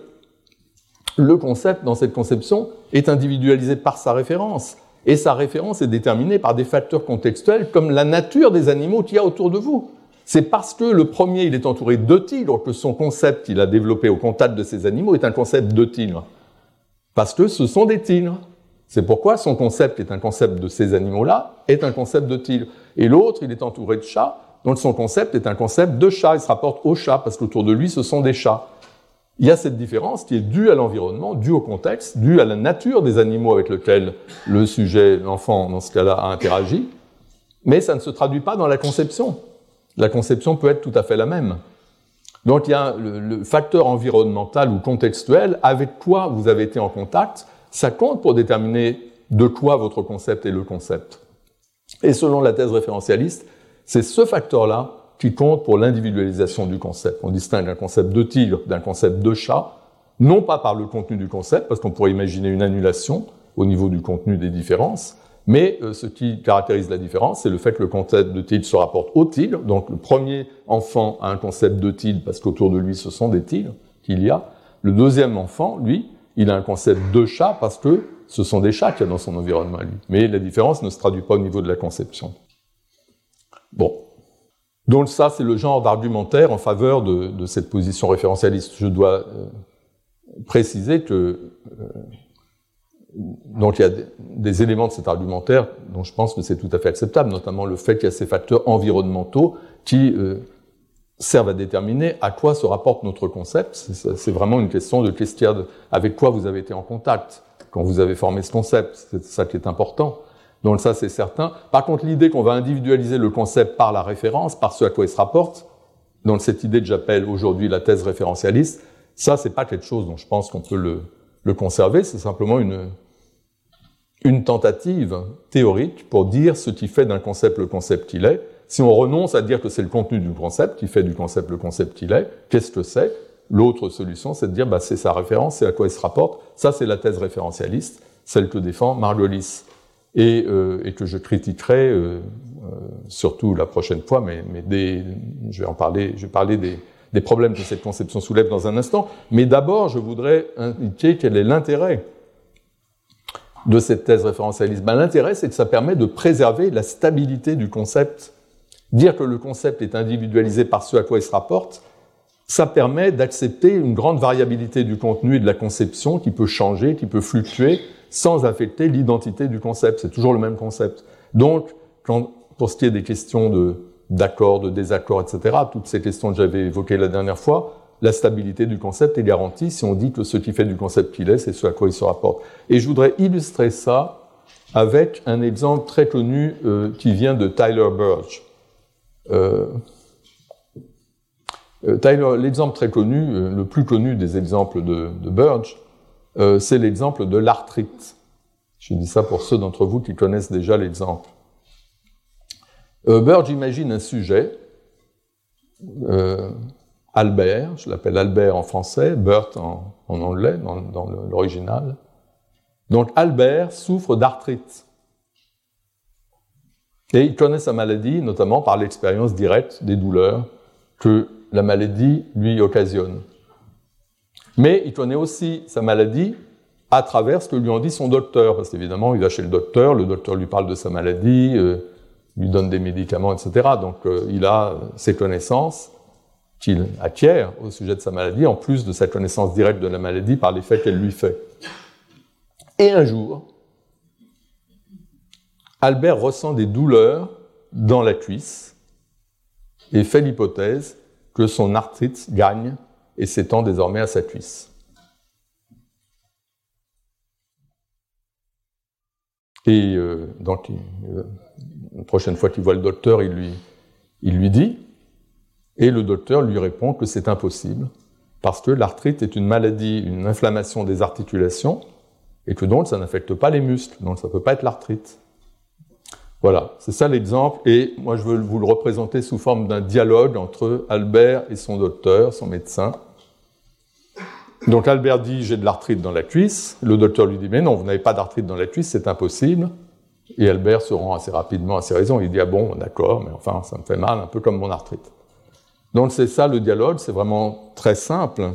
le concept, dans cette conception, est individualisé par sa référence. Et sa référence est déterminée par des facteurs contextuels comme la nature des animaux qu'il y a autour de vous. C'est parce que le premier, il est entouré de tigres que son concept qu'il a développé au contact de ces animaux est un concept de tigre. Parce que ce sont des tigres. C'est pourquoi son concept, qui est un concept de ces animaux-là, est un concept de tigre. Et l'autre, il est entouré de chats, donc son concept est un concept de chat. Il se rapporte aux chats, parce qu'autour de lui, ce sont des chats. Il y a cette différence qui est due à l'environnement, due au contexte, due à la nature des animaux avec lesquels le sujet, l'enfant, dans ce cas-là, a interagi, mais ça ne se traduit pas dans la conception. La conception peut être tout à fait la même. Donc il y a le, le facteur environnemental ou contextuel, avec quoi vous avez été en contact, ça compte pour déterminer de quoi votre concept est le concept. Et selon la thèse référentialiste, c'est ce facteur-là qui compte pour l'individualisation du concept. On distingue un concept de tigre d'un concept de chat, non pas par le contenu du concept, parce qu'on pourrait imaginer une annulation au niveau du contenu des différences, mais euh, ce qui caractérise la différence, c'est le fait que le concept de tigre se rapporte au tigre. Donc le premier enfant a un concept de tigre parce qu'autour de lui, ce sont des tigres qu'il y a. Le deuxième enfant, lui, il a un concept de chat parce que ce sont des chats qu'il y a dans son environnement à lui. Mais la différence ne se traduit pas au niveau de la conception. Bon. Donc ça, c'est le genre d'argumentaire en faveur de, de cette position référentialiste. Je dois euh, préciser que euh, donc il y a des, des éléments de cet argumentaire dont je pense que c'est tout à fait acceptable, notamment le fait qu'il y a ces facteurs environnementaux qui euh, servent à déterminer à quoi se rapporte notre concept. C'est, c'est vraiment une question de qu'est-ce qu'il y a de, avec quoi vous avez été en contact quand vous avez formé ce concept. C'est ça qui est important. Donc ça, c'est certain. Par contre, l'idée qu'on va individualiser le concept par la référence, par ce à quoi il se rapporte, donc cette idée que j'appelle aujourd'hui la thèse référentialiste, ça, c'est pas quelque chose dont je pense qu'on peut le, le conserver, c'est simplement une, une tentative théorique pour dire ce qui fait d'un concept le concept qu'il est. Si on renonce à dire que c'est le contenu du concept qui fait du concept le concept qu'il est, qu'est-ce que c'est? L'autre solution, c'est de dire bah, c'est sa référence, c'est à quoi il se rapporte. Ça, c'est la thèse référentialiste, celle que défend Margolis. Et, euh, et que je critiquerai euh, euh, surtout la prochaine fois, mais, mais des, je vais en parler, je vais parler des, des problèmes que cette conception soulève dans un instant. Mais d'abord, je voudrais indiquer quel est l'intérêt de cette thèse référentialiste. Ben, l'intérêt, c'est que ça permet de préserver la stabilité du concept. Dire que le concept est individualisé par ce à quoi il se rapporte, ça permet d'accepter une grande variabilité du contenu et de la conception qui peut changer, qui peut fluctuer, sans affecter l'identité du concept. C'est toujours le même concept. Donc, quand, pour ce qui est des questions de, d'accord, de désaccord, et cetera, toutes ces questions que j'avais évoquées la dernière fois, la stabilité du concept est garantie si on dit que ce qui fait du concept qu'il est, c'est ce à quoi il se rapporte. Et je voudrais illustrer ça avec un exemple très connu euh, qui vient de Tyler Burge. Euh, euh, Tyler, l'exemple très connu, euh, le plus connu des exemples de, de Burge, euh, c'est l'exemple de l'arthrite. Je dis ça pour ceux d'entre vous qui connaissent déjà l'exemple. Euh, Burge imagine un sujet, euh, Albert, je l'appelle Albert en français, Bert en, en anglais, dans, dans l'original. Donc Albert souffre d'arthrite. Et il connaît sa maladie, notamment par l'expérience directe des douleurs que la maladie lui occasionne. Mais il connaît aussi sa maladie à travers ce que lui en dit son docteur, parce qu'évidemment, il va chez le docteur, le docteur lui parle de sa maladie, euh, lui donne des médicaments, et cetera. Donc euh, il a ses connaissances qu'il acquiert au sujet de sa maladie, en plus de sa connaissance directe de la maladie par l'effet qu'elle lui fait. Et un jour, Albert ressent des douleurs dans la cuisse et fait l'hypothèse que son arthrite gagne et s'étend désormais à sa cuisse. Et euh, donc, euh, la prochaine fois qu'il voit le docteur, il lui, il lui dit, et le docteur lui répond que c'est impossible, parce que l'arthrite est une maladie, une inflammation des articulations, et que donc ça n'affecte pas les muscles, donc ça ne peut pas être l'arthrite. Voilà, c'est ça l'exemple, et moi je veux vous le représenter sous forme d'un dialogue entre Albert et son docteur, son médecin. Donc Albert dit « j'ai de l'arthrite dans la cuisse », le docteur lui dit « mais non, vous n'avez pas d'arthrite dans la cuisse, c'est impossible ». Et Albert se rend assez rapidement à ses raisons, il dit « ah bon, d'accord, mais enfin ça me fait mal, un peu comme mon arthrite ». Donc c'est ça le dialogue, c'est vraiment très simple.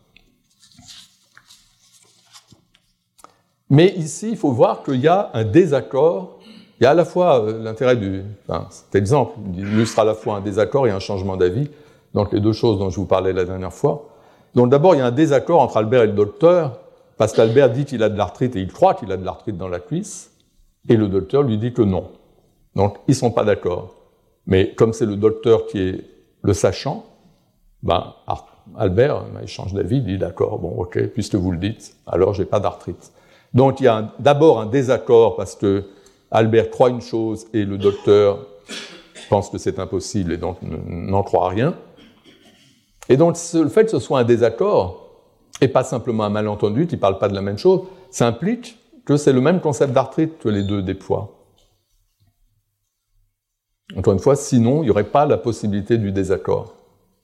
Mais ici, il faut voir qu'il y a un désaccord. Il y a à la fois euh, l'intérêt du... Enfin, cet exemple illustre à la fois un désaccord et un changement d'avis, donc les deux choses dont je vous parlais la dernière fois. Donc d'abord, il y a un désaccord entre Albert et le docteur, parce qu'Albert dit qu'il a de l'arthrite et il croit qu'il a de l'arthrite dans la cuisse, et le docteur lui dit que non. Donc ils ne sont pas d'accord. Mais comme c'est le docteur qui est le sachant, ben, Albert, il change d'avis, il dit d'accord, bon ok, puisque vous le dites, alors j'ai pas d'arthrite. Donc il y a d'abord un désaccord parce que Albert croit une chose et le docteur pense que c'est impossible et donc n'en croit rien. Et donc le fait que ce soit un désaccord, et pas simplement un malentendu qui ne parle pas de la même chose, ça implique que c'est le même concept d'arthrite que les deux déploient. Encore une fois, sinon, il n'y aurait pas la possibilité du désaccord.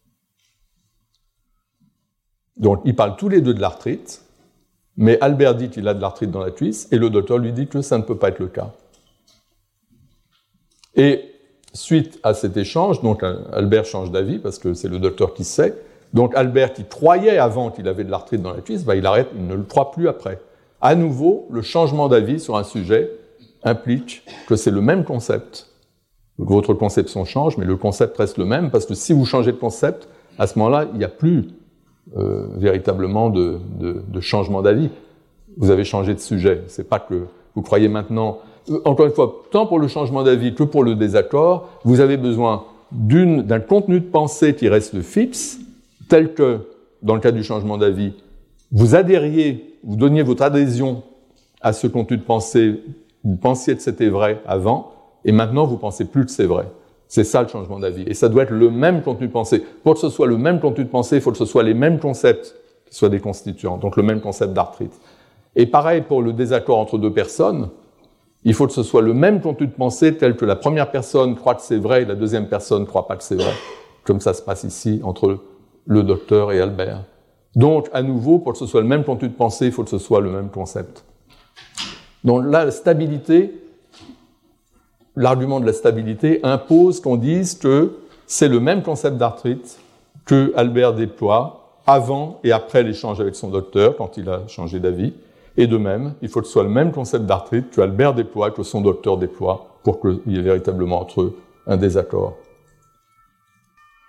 Donc, ils parlent tous les deux de l'arthrite, mais Albert dit qu'il a de l'arthrite dans la cuisse, et le docteur lui dit que ça ne peut pas être le cas. Et suite à cet échange, donc Albert change d'avis, parce que c'est le docteur qui sait, donc Albert qui croyait avant qu'il avait de l'arthrite dans la cuisse, ben il arrête, il ne le croit plus après. À nouveau, le changement d'avis sur un sujet implique que c'est le même concept. Votre conception change, mais le concept reste le même, parce que si vous changez de concept, à ce moment-là, il n'y a plus euh, véritablement de, de, de changement d'avis. Vous avez changé de sujet. C'est pas que vous croyez maintenant... Encore une fois, tant pour le changement d'avis que pour le désaccord, vous avez besoin d'une, d'un contenu de pensée qui reste fixe, tel que, dans le cas du changement d'avis, vous adhériez, vous donniez votre adhésion à ce contenu de pensée, vous pensiez que c'était vrai avant, et maintenant vous pensez plus que c'est vrai. C'est ça le changement d'avis. Et ça doit être le même contenu de pensée. Pour que ce soit le même contenu de pensée, il faut que ce soit les mêmes concepts qui soient des constituants, donc le même concept d'arthrite. Et pareil pour le désaccord entre deux personnes, il faut que ce soit le même contenu de pensée tel que la première personne croit que c'est vrai et la deuxième personne ne croit pas que c'est vrai. Comme ça se passe ici entre le docteur et Albert. Donc, à nouveau, pour que ce soit le même contenu de pensée, il faut que ce soit le même concept. Donc là, la stabilité, l'argument de la stabilité impose qu'on dise que c'est le même concept d'arthrite que Albert déploie avant et après l'échange avec son docteur, quand il a changé d'avis. Et de même, il faut que ce soit le même concept d'arthrite que Albert déploie, que son docteur déploie, pour qu'il y ait véritablement entre eux un désaccord.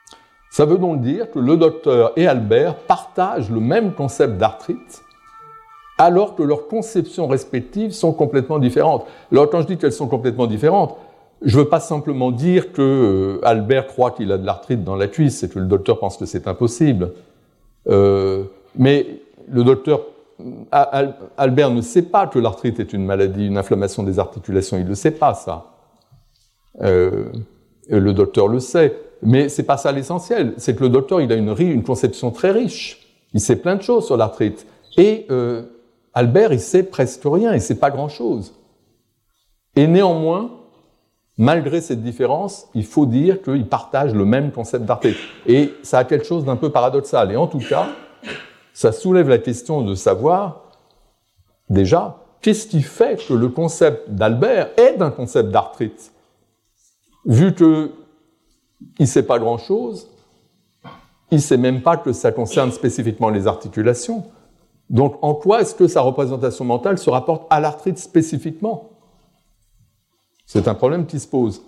Ça veut donc dire que le docteur et Albert partagent le même concept d'arthrite, alors que leurs conceptions respectives sont complètement différentes. Alors quand je dis qu'elles sont complètement différentes, je ne veux pas simplement dire que euh, Albert croit qu'il a de l'arthrite dans la cuisse et que le docteur pense que c'est impossible. Euh, mais le docteur Al- Albert ne sait pas que l'arthrite est une maladie, une inflammation des articulations. Il ne le sait pas, ça. Euh, le docteur le sait. Mais c'est pas ça l'essentiel. C'est que le docteur, il a une, une conception très riche. Il sait plein de choses sur l'arthrite. Et euh, Albert, il sait presque rien. Il sait pas grand-chose. Et néanmoins, malgré cette différence, il faut dire qu'ils partagent le même concept d'arthrite. Et ça a quelque chose d'un peu paradoxal. Et en tout cas, ça soulève la question de savoir, déjà, qu'est-ce qui fait que le concept d'Albert est un concept d'arthrite? Vu qu'il ne sait pas grand-chose, il ne sait même pas que ça concerne spécifiquement les articulations. Donc, en quoi est-ce que sa représentation mentale se rapporte à l'arthrite spécifiquement? C'est un problème qui se pose.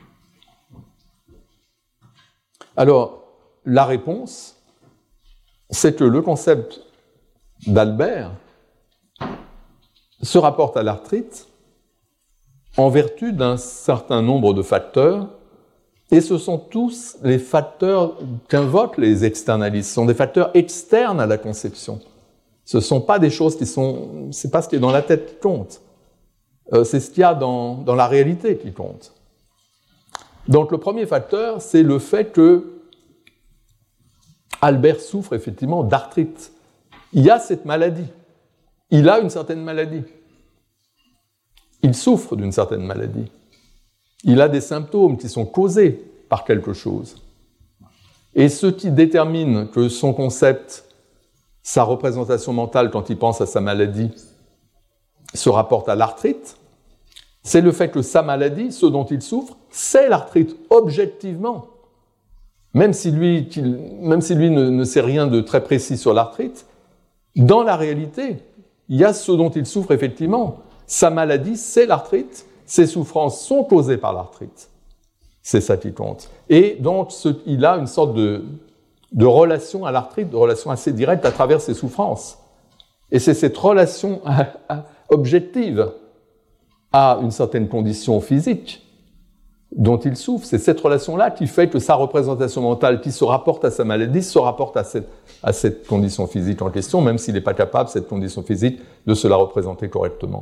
Alors, la réponse, c'est que le concept d'Albert se rapporte à l'arthrite en vertu d'un certain nombre de facteurs, et ce sont tous les facteurs qu'invoquent les externalistes, ce sont des facteurs externes à la conception. Ce ne sont pas des choses qui sont... c'est pas ce qui est dans la tête qui compte, euh, c'est ce qu'il y a dans, dans la réalité qui compte. Donc le premier facteur, c'est le fait que Albert souffre effectivement d'arthrite. Il y a cette maladie. Il a une certaine maladie. Il souffre d'une certaine maladie. Il a des symptômes qui sont causés par quelque chose. Et ce qui détermine que son concept, sa représentation mentale quand il pense à sa maladie, se rapporte à l'arthrite, c'est le fait que sa maladie, ce dont il souffre, c'est l'arthrite, objectivement. Même si lui, même si lui ne, ne sait rien de très précis sur l'arthrite, dans la réalité, il y a ce dont il souffre effectivement. Sa maladie, c'est l'arthrite, ses souffrances sont causées par l'arthrite. C'est ça qui compte. Et donc, ce, il a une sorte de, de relation à l'arthrite, de relation assez directe à travers ses souffrances. Et c'est cette relation à, à, objective à une certaine condition physique dont il souffre, c'est cette relation-là qui fait que sa représentation mentale qui se rapporte à sa maladie se rapporte à cette, à cette condition physique en question, même s'il n'est pas capable, cette condition physique, de se la représenter correctement.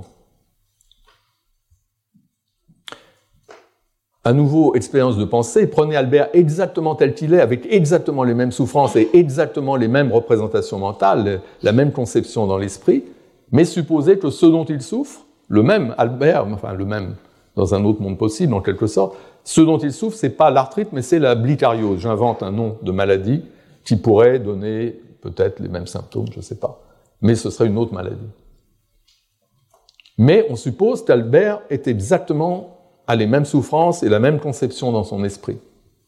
À nouveau, expérience de pensée, prenez Albert exactement tel qu'il est, avec exactement les mêmes souffrances et exactement les mêmes représentations mentales, la même conception dans l'esprit, mais supposez que ce dont il souffre, le même Albert, enfin le même dans un autre monde possible, en quelque sorte, ce dont il souffre, c'est pas l'arthrite, mais c'est la blycariose. J'invente un nom de maladie qui pourrait donner peut-être les mêmes symptômes, je ne sais pas. Mais ce serait une autre maladie. Mais on suppose qu'Albert est exactement a les mêmes souffrances et la même conception dans son esprit.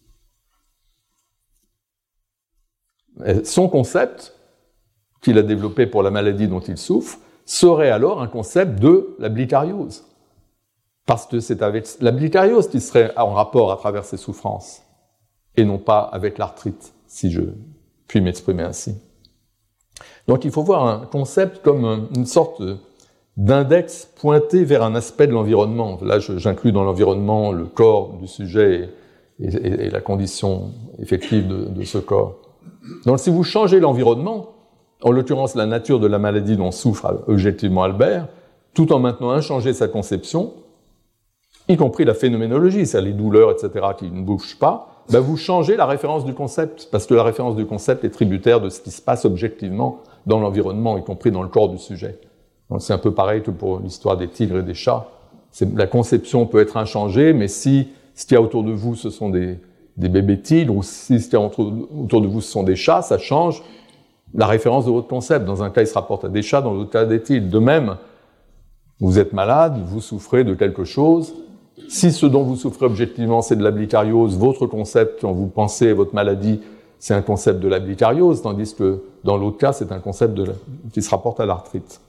Son concept, qu'il a développé pour la maladie dont il souffre, serait alors un concept de la blycariose. Parce que c'est avec la blycariose qui serait en rapport à travers ses souffrances, et non pas avec l'arthrite, si je puis m'exprimer ainsi. Donc il faut voir un concept comme une sorte d'index pointé vers un aspect de l'environnement. Là, j'inclus dans l'environnement le corps du sujet et, et, et la condition effective de, de ce corps. Donc si vous changez l'environnement, en l'occurrence la nature de la maladie dont souffre objectivement Albert, tout en maintenant inchangé sa conception, y compris la phénoménologie, c'est-à-dire les douleurs, et cetera, qui ne bougent pas, ben vous changez la référence du concept, parce que la référence du concept est tributaire de ce qui se passe objectivement dans l'environnement, y compris dans le corps du sujet. Donc c'est un peu pareil que pour l'histoire des tigres et des chats. C'est, la conception peut être inchangée, mais si ce qu'il y a autour de vous, ce sont des, des bébés tigres, ou si ce qu'il y a autour, autour de vous, ce sont des chats, ça change la référence de votre concept. Dans un cas, il se rapporte à des chats, dans l'autre cas, à des tigres. De même, vous êtes malade, vous souffrez de quelque chose. Si ce dont vous souffrez objectivement, c'est de la blycariose, votre concept, quand vous pensez à votre maladie, c'est un concept de la blycariose, tandis que dans l'autre cas, c'est un concept de la, qui se rapporte à l'arthrite.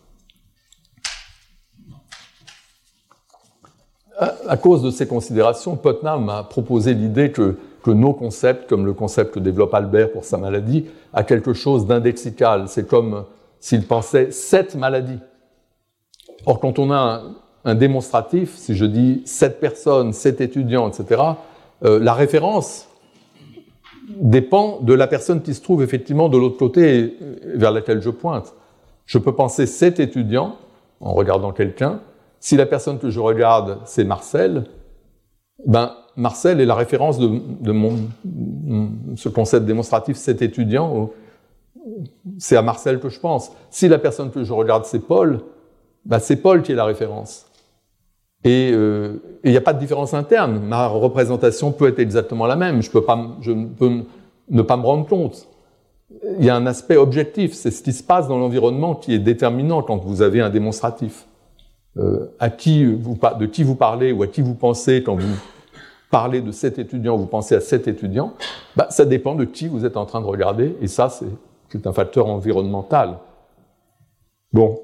À, à cause de ces considérations, Putnam a proposé l'idée que que nos concepts, comme le concept que développe Albert pour sa maladie, a quelque chose d'indexical. C'est comme s'il pensait sept maladies. Or, quand on a un, un démonstratif, si je dis sept personnes, sept étudiants, et cetera, euh, la référence dépend de la personne qui se trouve effectivement de l'autre côté vers laquelle je pointe. Je peux penser sept étudiants en regardant quelqu'un. Si la personne que je regarde, c'est Marcel, ben, Marcel est la référence de, de mon, ce concept démonstratif, sept étudiants, c'est à Marcel que je pense. Si la personne que je regarde, c'est Paul, ben, c'est Paul qui est la référence. Et euh, il n'y a pas de différence interne. Ma représentation peut être exactement la même. Je peux pas, je peux ne pas me rendre compte. Il y a un aspect objectif. C'est ce qui se passe dans l'environnement qui est déterminant quand vous avez un démonstratif. Euh, à qui vous, de qui vous parlez ou à qui vous pensez quand vous parlez de sept étudiants, vous pensez à sept étudiants, bah, ça dépend de qui vous êtes en train de regarder. Et ça, c'est, c'est un facteur environnemental. Bon.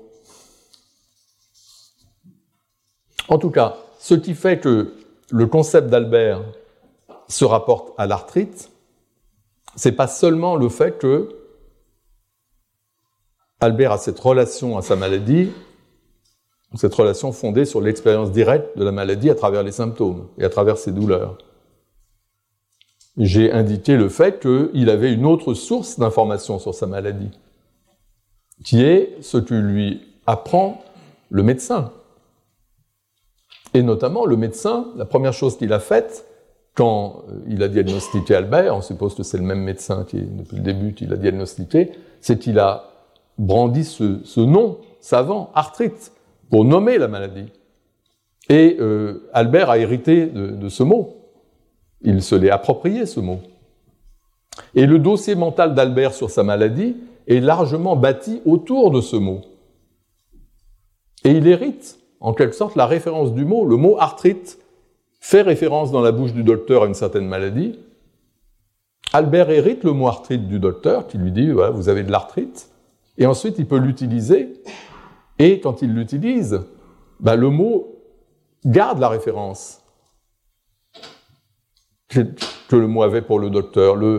En tout cas, ce qui fait que le concept d'Albert se rapporte à l'arthrite, c'est pas seulement le fait que Albert a cette relation à sa maladie, cette relation fondée sur l'expérience directe de la maladie à travers les symptômes et à travers ses douleurs. J'ai indiqué le fait qu'il avait une autre source d'information sur sa maladie, qui est ce que lui apprend le médecin. Et notamment, le médecin, la première chose qu'il a faite, quand il a diagnostiqué Albert, on suppose que c'est le même médecin qui, depuis le début, qui l'a diagnostiqué, c'est qu'il a brandi ce, ce nom savant, arthrite, pour nommer la maladie. Et euh, Albert a hérité de, de ce mot. Il se l'est approprié, ce mot. Et le dossier mental d'Albert sur sa maladie est largement bâti autour de ce mot. Et il hérite, en quelque sorte, la référence du mot. Le mot arthrite fait référence dans la bouche du docteur à une certaine maladie. Albert hérite le mot arthrite du docteur, qui lui dit voilà, « vous avez de l'arthrite », et ensuite il peut l'utiliser, et quand il l'utilise, ben, le mot garde la référence que, que le mot avait pour le docteur. Le,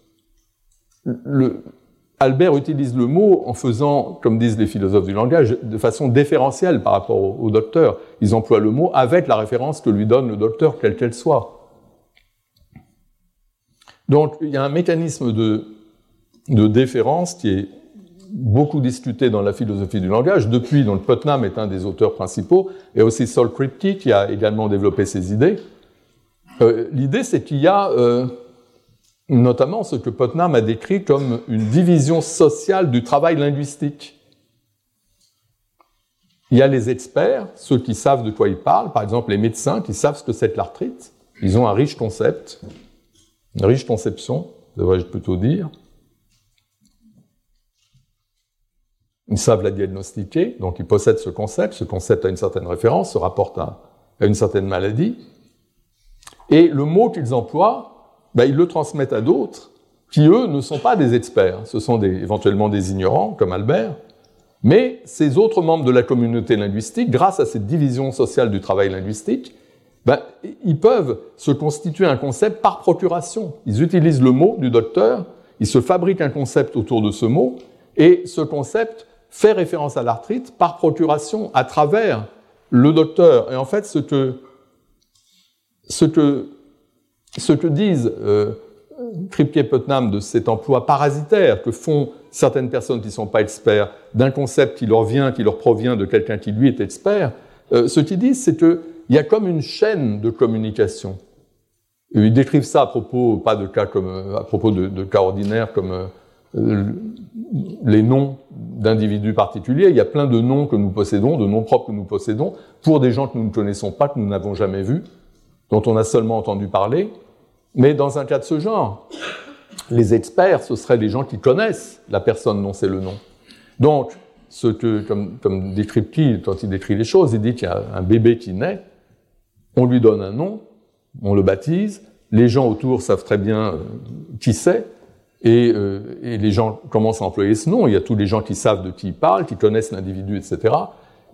le, Albert utilise le mot en faisant, comme disent les philosophes du langage, de façon déférentielle par rapport au, au docteur. Ils emploient le mot avec la référence que lui donne le docteur, quelle qu'elle soit. Donc, il y a un mécanisme de, de déférence qui est beaucoup discuté dans la philosophie du langage, depuis, dont Putnam est un des auteurs principaux, et aussi Saul Kripke, qui a également développé ces idées. Euh, l'idée, c'est qu'il y a euh, notamment ce que Putnam a décrit comme une division sociale du travail linguistique. Il y a les experts, ceux qui savent de quoi ils parlent, par exemple les médecins qui savent ce que c'est que l'arthrite. Ils ont un riche concept, une riche conception, devrais-je plutôt dire. Ils savent la diagnostiquer, donc ils possèdent ce concept. Ce concept a une certaine référence, se rapporte à, à une certaine maladie. Et le mot qu'ils emploient, ben, ils le transmettent à d'autres qui, eux, ne sont pas des experts. Ce sont des, éventuellement des ignorants, comme Albert. Mais ces autres membres de la communauté linguistique, grâce à cette division sociale du travail linguistique, ben, ils peuvent se constituer un concept par procuration. Ils utilisent le mot du docteur, ils se fabriquent un concept autour de ce mot, et ce concept fait référence à l'arthrite par procuration à travers le docteur. Et en fait, ce que, ce que, ce que disent euh, Kripke et Putnam de cet emploi parasitaire que font certaines personnes qui ne sont pas experts d'un concept qui leur vient, qui leur provient de quelqu'un qui lui est expert, euh, ce qu'ils disent, c'est qu'il y a comme une chaîne de communication. Et ils décrivent ça à propos, pas de cas comme, à propos de, de cas ordinaires comme euh, les noms d'individus particuliers. Il y a plein de noms que nous possédons, de noms propres que nous possédons, pour des gens que nous ne connaissons pas, que nous n'avons jamais vus, dont on a seulement entendu parler. Mais dans un cas de ce genre, les experts, ce seraient les gens qui connaissent la personne dont c'est le nom. Donc, ce que, comme, comme décrit Kripke, quand il décrit les choses, il dit qu'il y a un bébé qui naît, on lui donne un nom, on le baptise, les gens autour savent très bien euh, qui c'est, et, euh, et les gens commencent à employer ce nom. Il y a tous les gens qui savent de qui il parle, qui connaissent l'individu, et cetera.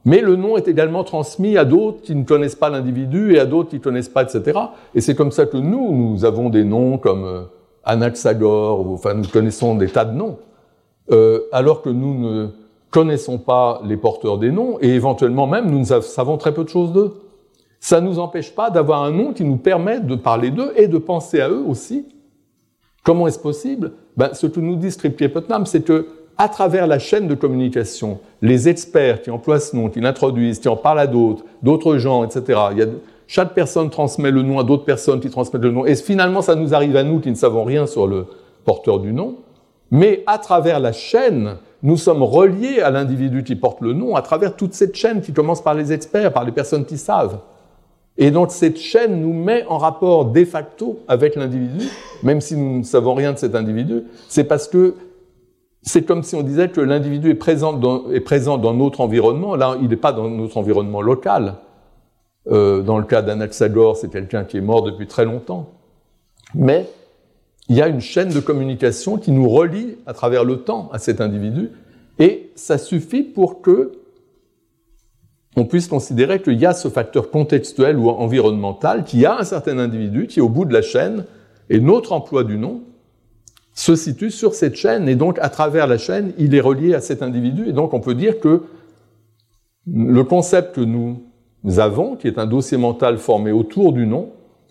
Mais le nom est également transmis à d'autres qui ne connaissent pas l'individu et à d'autres qui ne connaissent pas, et cetera. Et c'est comme ça que nous, nous avons des noms comme euh, Anaxagore, ou, enfin nous connaissons des tas de noms, euh, alors que nous ne connaissons pas les porteurs des noms, et éventuellement même nous ne savons très peu de choses d'eux. Ça ne nous empêche pas d'avoir un nom qui nous permet de parler d'eux et de penser à eux aussi. Comment est-ce possible? Ben, ce que nous dit Sripti Putnam, c'est que à travers la chaîne de communication, les experts qui emploient ce nom, qui l'introduisent, qui en parlent à d'autres, d'autres gens, et cetera. Il y a, chaque personne transmet le nom à d'autres personnes qui transmettent le nom. Et finalement, ça nous arrive à nous qui ne savons rien sur le porteur du nom. Mais à travers la chaîne, nous sommes reliés à l'individu qui porte le nom, à travers toute cette chaîne qui commence par les experts, par les personnes qui savent. Et donc cette chaîne nous met en rapport de facto avec l'individu, même si nous ne savons rien de cet individu. C'est parce que c'est comme si on disait que l'individu est présent dans, est présent dans notre environnement. Là, il n'est pas dans notre environnement local. Euh, dans le cas d'Anaxagore, c'est quelqu'un qui est mort depuis très longtemps. Mais il y a une chaîne de communication qui nous relie à travers le temps à cet individu. Et ça suffit pour que on puisse considérer qu'il y a ce facteur contextuel ou environnemental, qu'il y a un certain individu qui est au bout de la chaîne, et notre emploi du nom se situe sur cette chaîne, et donc à travers la chaîne, il est relié à cet individu, et donc on peut dire que le concept que nous avons, qui est un dossier mental formé autour du nom,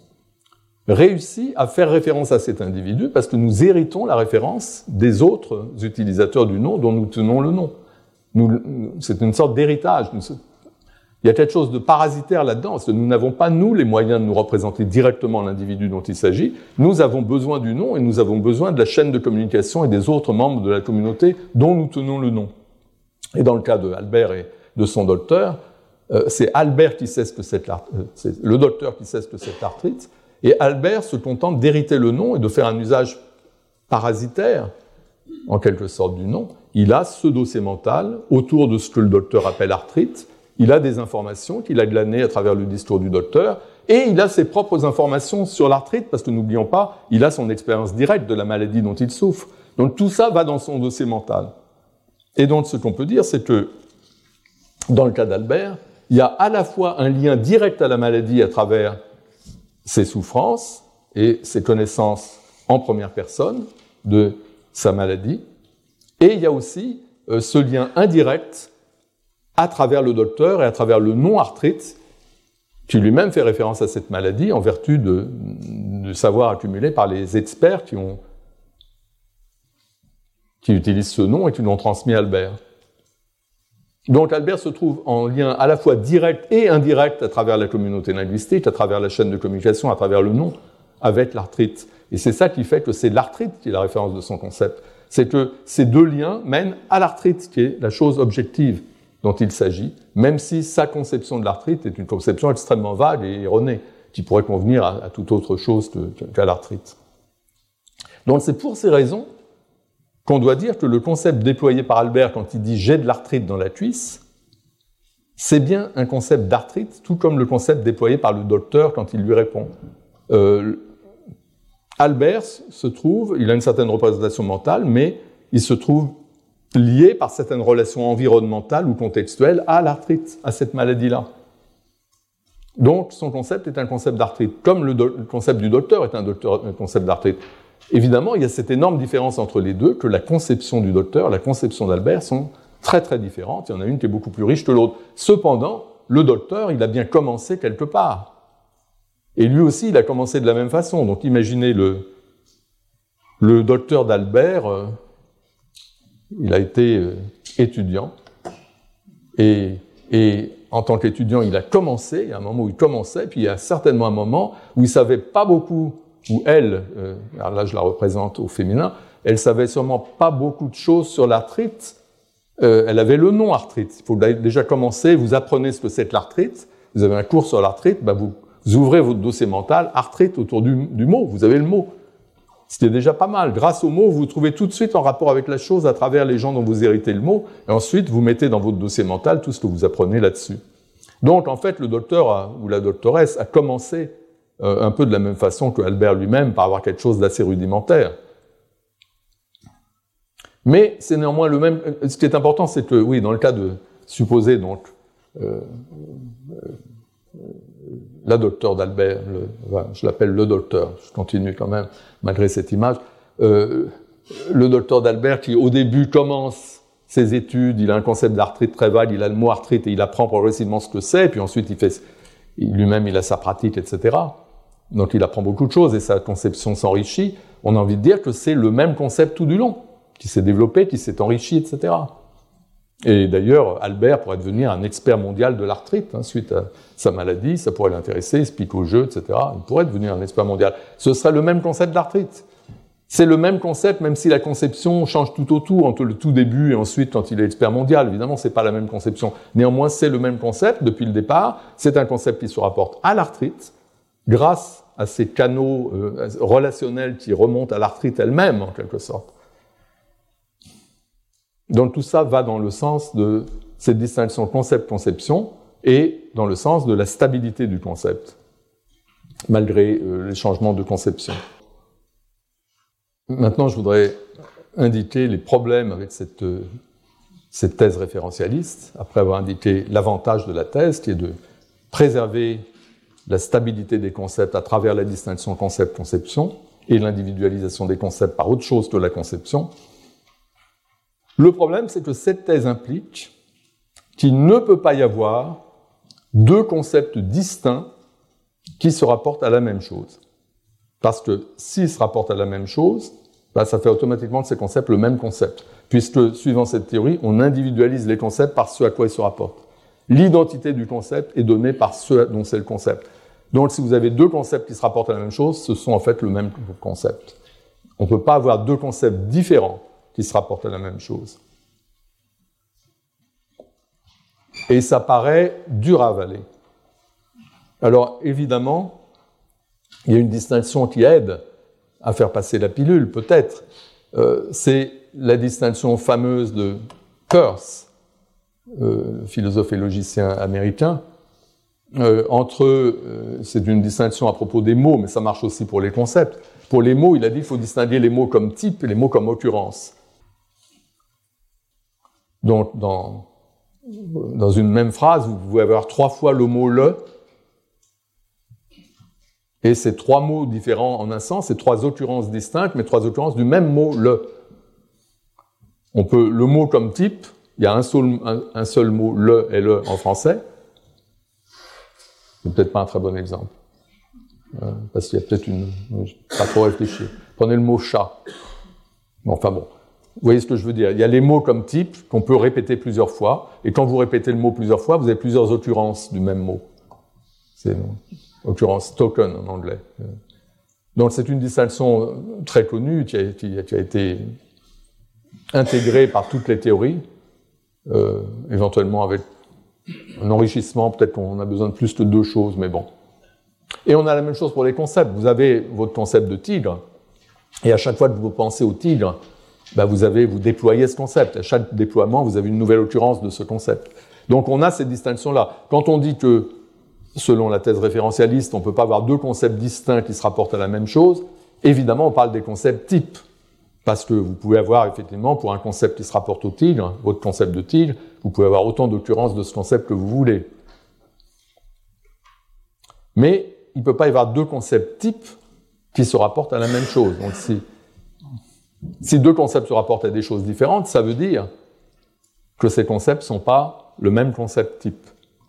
réussit à faire référence à cet individu, parce que nous héritons la référence des autres utilisateurs du nom dont nous tenons le nom. Nous, c'est une sorte d'héritage. Il y a quelque chose de parasitaire là-dedans, parce que nous n'avons pas, nous, les moyens de nous représenter directement l'individu dont il s'agit. Nous avons besoin du nom et nous avons besoin de la chaîne de communication et des autres membres de la communauté dont nous tenons le nom. Et dans le cas de Albert et de son docteur, euh, c'est Albert qui sait ce que c'est, euh, c'est le docteur qui sait ce que c'est l'arthrite, et Albert se contente d'hériter le nom et de faire un usage parasitaire, en quelque sorte, du nom. Il a ce dossier mental autour de ce que le docteur appelle arthrite. Il a des informations qu'il a glanées à travers le discours du docteur, et il a ses propres informations sur l'arthrite, parce que n'oublions pas, il a son expérience directe de la maladie dont il souffre. Donc tout ça va dans son dossier mental. Et donc ce qu'on peut dire, c'est que, dans le cas d'Albert, il y a à la fois un lien direct à la maladie à travers ses souffrances et ses connaissances en première personne de sa maladie, et il y a aussi euh, ce lien indirect à travers le docteur et à travers le nom arthrite, qui lui-même fait référence à cette maladie en vertu de, de savoir accumulé par les experts qui, ont, qui utilisent ce nom et qui l'ont transmis à Albert. Donc Albert se trouve en lien à la fois direct et indirect à travers la communauté linguistique, à travers la chaîne de communication, à travers le nom, avec l'arthrite. Et c'est ça qui fait que c'est l'arthrite qui est la référence de son concept. C'est que ces deux liens mènent à l'arthrite, qui est la chose objective dont il s'agit, même si sa conception de l'arthrite est une conception extrêmement vague et erronée, qui pourrait convenir à, à toute autre chose que, qu'à l'arthrite. Donc c'est pour ces raisons qu'on doit dire que le concept déployé par Albert quand il dit « j'ai de l'arthrite dans la cuisse », c'est bien un concept d'arthrite, tout comme le concept déployé par le docteur quand il lui répond. Euh, Albert se trouve, il a une certaine représentation mentale, mais il se trouve lié par certaines relations environnementales ou contextuelles à l'arthrite, à cette maladie-là. Donc, son concept est un concept d'arthrite, comme le, do- le concept du docteur est un, docteur, un concept d'arthrite. Évidemment, il y a cette énorme différence entre les deux, que la conception du docteur, la conception d'Albert sont très très différentes. Il y en a une qui est beaucoup plus riche que l'autre. Cependant, le docteur, il a bien commencé quelque part. Et lui aussi, il a commencé de la même façon. Donc, imaginez le, le docteur d'Albert... Euh, Il a été euh, étudiant, et, et en tant qu'étudiant, il a commencé, il y a un moment où il commençait, puis il y a certainement un moment où il savait pas beaucoup, où elle, euh, alors là je la représente au féminin, elle savait sûrement pas beaucoup de choses sur l'arthrite, euh, elle avait le nom arthrite. Il faut déjà commencer, vous apprenez ce que c'est que l'arthrite, vous avez un cours sur l'arthrite, bah vous, vous ouvrez votre dossier mental, arthrite autour du, du mot, vous avez le mot. C'était déjà pas mal. Grâce au mot, vous vous trouvez tout de suite en rapport avec la chose à travers les gens dont vous héritez le mot, et ensuite vous mettez dans votre dossier mental tout ce que vous apprenez là-dessus. Donc en fait, le docteur a, ou la doctoresse a commencé euh, un peu de la même façon que Albert lui-même, par avoir quelque chose d'assez rudimentaire. Mais c'est néanmoins le même... Ce qui est important, c'est que, oui, dans le cas de supposer donc euh, la docteure d'Albert, le, enfin, je l'appelle le docteur, je continue quand même, malgré cette image, euh, le docteur d'Albert qui au début commence ses études, il a un concept d'arthrite très vague, il a le mot arthrite et il apprend progressivement ce que c'est, puis ensuite il fait, lui-même il a sa pratique, et cetera. Donc il apprend beaucoup de choses et sa conception s'enrichit. On a envie de dire que c'est le même concept tout du long, qui s'est développé, qui s'est enrichi, et cetera. Et d'ailleurs, Albert pourrait devenir un expert mondial de l'arthrite, hein, suite à sa maladie, ça pourrait l'intéresser, il se pique au jeu, et cetera. Il pourrait devenir un expert mondial. Ce serait le même concept d'arthrite. C'est le même concept, même si la conception change tout au tout, entre le tout début et ensuite quand il est expert mondial. Évidemment, c'est pas la même conception. Néanmoins, c'est le même concept depuis le départ. C'est un concept qui se rapporte à l'arthrite, grâce à ces canaux euh, relationnels qui remontent à l'arthrite elle-même, en quelque sorte. Donc tout ça va dans le sens de cette distinction concept-conception et dans le sens de la stabilité du concept, malgré euh, les changements de conception. Maintenant, je voudrais indiquer les problèmes avec cette, euh, cette thèse référentialiste, après avoir indiqué l'avantage de la thèse, qui est de préserver la stabilité des concepts à travers la distinction concept-conception et l'individualisation des concepts par autre chose que la conception. Le problème, c'est que cette thèse implique qu'il ne peut pas y avoir deux concepts distincts qui se rapportent à la même chose. Parce que s'ils se rapportent à la même chose, bah, ça fait automatiquement de ces concepts le même concept. Puisque, suivant cette théorie, on individualise les concepts par ce à quoi ils se rapportent. L'identité du concept est donnée par ce dont c'est le concept. Donc, si vous avez deux concepts qui se rapportent à la même chose, ce sont en fait le même concept. On ne peut pas avoir deux concepts différents qui se rapportent à la même chose. Et ça paraît dur à avaler. Alors, évidemment, il y a une distinction qui aide à faire passer la pilule, peut-être. Euh, c'est la distinction fameuse de Peirce, euh, philosophe et logicien américain, euh, entre, euh, c'est une distinction à propos des mots, mais ça marche aussi pour les concepts. Pour les mots, il a dit qu'il faut distinguer les mots comme type et les mots comme occurrence. Donc, dans, dans une même phrase, vous pouvez avoir trois fois le mot « le », et c'est trois mots différents en un sens, c'est trois occurrences distinctes, mais trois occurrences du même mot « le ». On peut, le mot comme type, il y a un seul, un, un seul mot « le » et « le » en français. C'est peut-être pas un très bon exemple. Euh, parce qu'il y a peut-être une... pas trop réfléchi. Prenez le mot « chat ». Bon, enfin bon. Vous voyez ce que je veux dire? Il y a les mots comme type qu'on peut répéter plusieurs fois, et quand vous répétez le mot plusieurs fois, vous avez plusieurs occurrences du même mot. C'est occurrence token en anglais. Donc c'est une distinction très connue qui a, qui a, qui a été intégrée par toutes les théories, euh, éventuellement avec un enrichissement, peut-être qu'on a besoin de plus que deux choses, mais bon. Et on a la même chose pour les concepts. Vous avez votre concept de tigre, et à chaque fois que vous pensez au tigre, ben vous avez, vous déployez ce concept. À chaque déploiement, vous avez une nouvelle occurrence de ce concept. Donc on a cette distinction-là. Quand on dit que, selon la thèse référentialiste, on ne peut pas avoir deux concepts distincts qui se rapportent à la même chose, évidemment, on parle des concepts types. Parce que vous pouvez avoir, effectivement, pour un concept qui se rapporte au tigre, votre concept de tigre, vous pouvez avoir autant d'occurrences de ce concept que vous voulez. Mais il ne peut pas y avoir deux concepts types qui se rapportent à la même chose. Donc si, si deux concepts se rapportent à des choses différentes, ça veut dire que ces concepts ne sont pas le même concept type.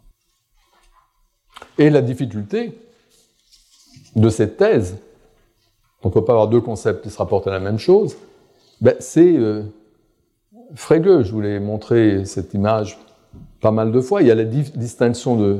Et la difficulté de cette thèse, on ne peut pas avoir deux concepts qui se rapportent à la même chose, ben c'est euh, Frege. Je vous l'ai montré cette image pas mal de fois. Il y a la di- distinction de,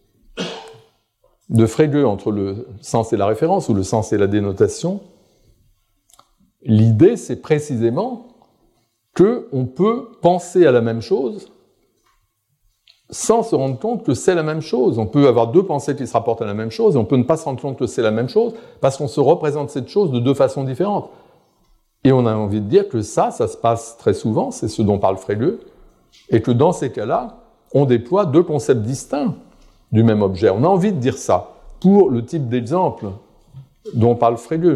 de Frege entre le sens et la référence, ou le sens et la dénotation. L'idée, c'est précisément qu'on peut penser à la même chose sans se rendre compte que c'est la même chose. On peut avoir deux pensées qui se rapportent à la même chose, et on peut ne pas se rendre compte que c'est la même chose, parce qu'on se représente cette chose de deux façons différentes. Et on a envie de dire que ça, ça se passe très souvent, c'est ce dont parle Frege, et que dans ces cas-là, on déploie deux concepts distincts du même objet. On a envie de dire ça, pour le type d'exemple dont parle Frege.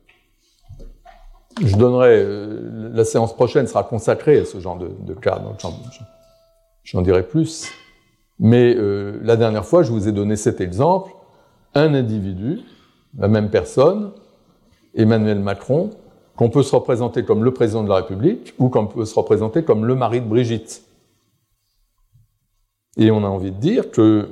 Je donnerai, euh, la séance prochaine sera consacrée à ce genre de, de cas, donc j'en, j'en dirai plus. Mais euh, la dernière fois, je vous ai donné cet exemple. Un individu, la même personne, Emmanuel Macron, qu'on peut se représenter comme le président de la République ou qu'on peut se représenter comme le mari de Brigitte. Et on a envie de dire que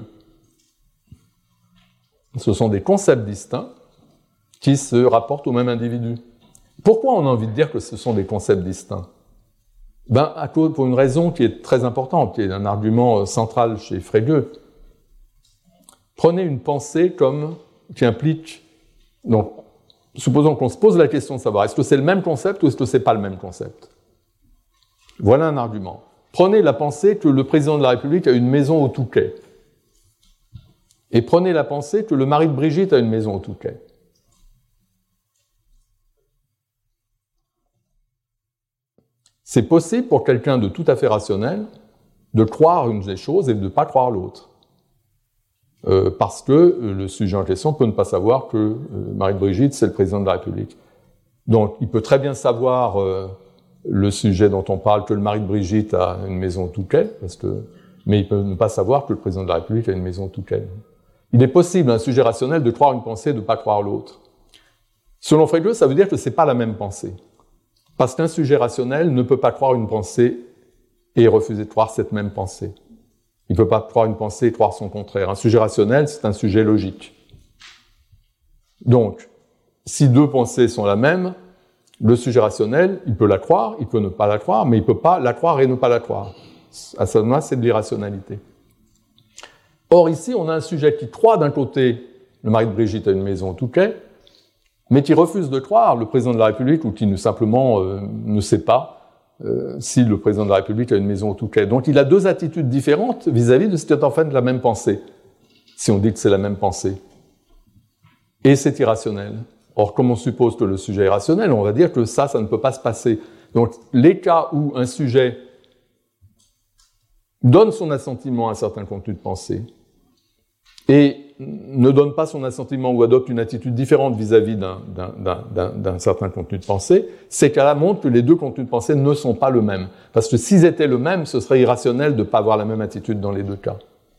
ce sont des concepts distincts qui se rapportent au même individu. Pourquoi on a envie de dire que ce sont des concepts distincts? Ben, à cause, pour une raison qui est très importante, qui est un argument central chez Frege. Prenez une pensée comme, qui implique, donc, supposons qu'on se pose la question de savoir, est-ce que c'est le même concept ou est-ce que c'est pas le même concept? Voilà un argument. Prenez la pensée que le président de la République a une maison au Touquet. Et prenez la pensée que le mari de Brigitte a une maison au Touquet. C'est possible pour quelqu'un de tout à fait rationnel de croire une des choses et de ne pas croire l'autre. Euh, parce que euh, le sujet en question peut ne pas savoir que euh, Marie de Brigitte, c'est le président de la République. Donc, il peut très bien savoir euh, le sujet dont on parle, que le mari de Brigitte a une maison au Touquet, parce que, mais il peut ne pas savoir que le président de la République a une maison au Touquet. Il est possible, un sujet rationnel, de croire une pensée et de ne pas croire l'autre. Selon Frege, ça veut dire que ce n'est pas la même pensée. Parce qu'un sujet rationnel ne peut pas croire une pensée et refuser de croire cette même pensée. Il ne peut pas croire une pensée et croire son contraire. Un sujet rationnel, c'est un sujet logique. Donc, si deux pensées sont la même, le sujet rationnel, il peut la croire, il peut ne pas la croire, mais il ne peut pas la croire et ne pas la croire. À ce moment-là, c'est de l'irrationalité. Or, ici, on a un sujet qui croit d'un côté, le mari de Brigitte a une maison au Touquet, mais qui refuse de croire le président de la République ou qui ne, simplement euh, ne sait pas euh, si le président de la République a une maison au Touquet. Donc il a deux attitudes différentes vis-à-vis de ce qui est en fait la même pensée, si on dit que c'est la même pensée. Et c'est irrationnel. Or, comme on suppose que le sujet est rationnel, on va dire que ça, ça ne peut pas se passer. Donc les cas où un sujet donne son assentiment à un certain contenu de pensée et ne donne pas son assentiment ou adopte une attitude différente vis-à-vis d'un, d'un, d'un, d'un certain contenu de pensée, ces cas-là montrent que les deux contenus de pensée ne sont pas le même. Parce que s'ils étaient le même, ce serait irrationnel de ne pas avoir la même attitude dans les deux cas.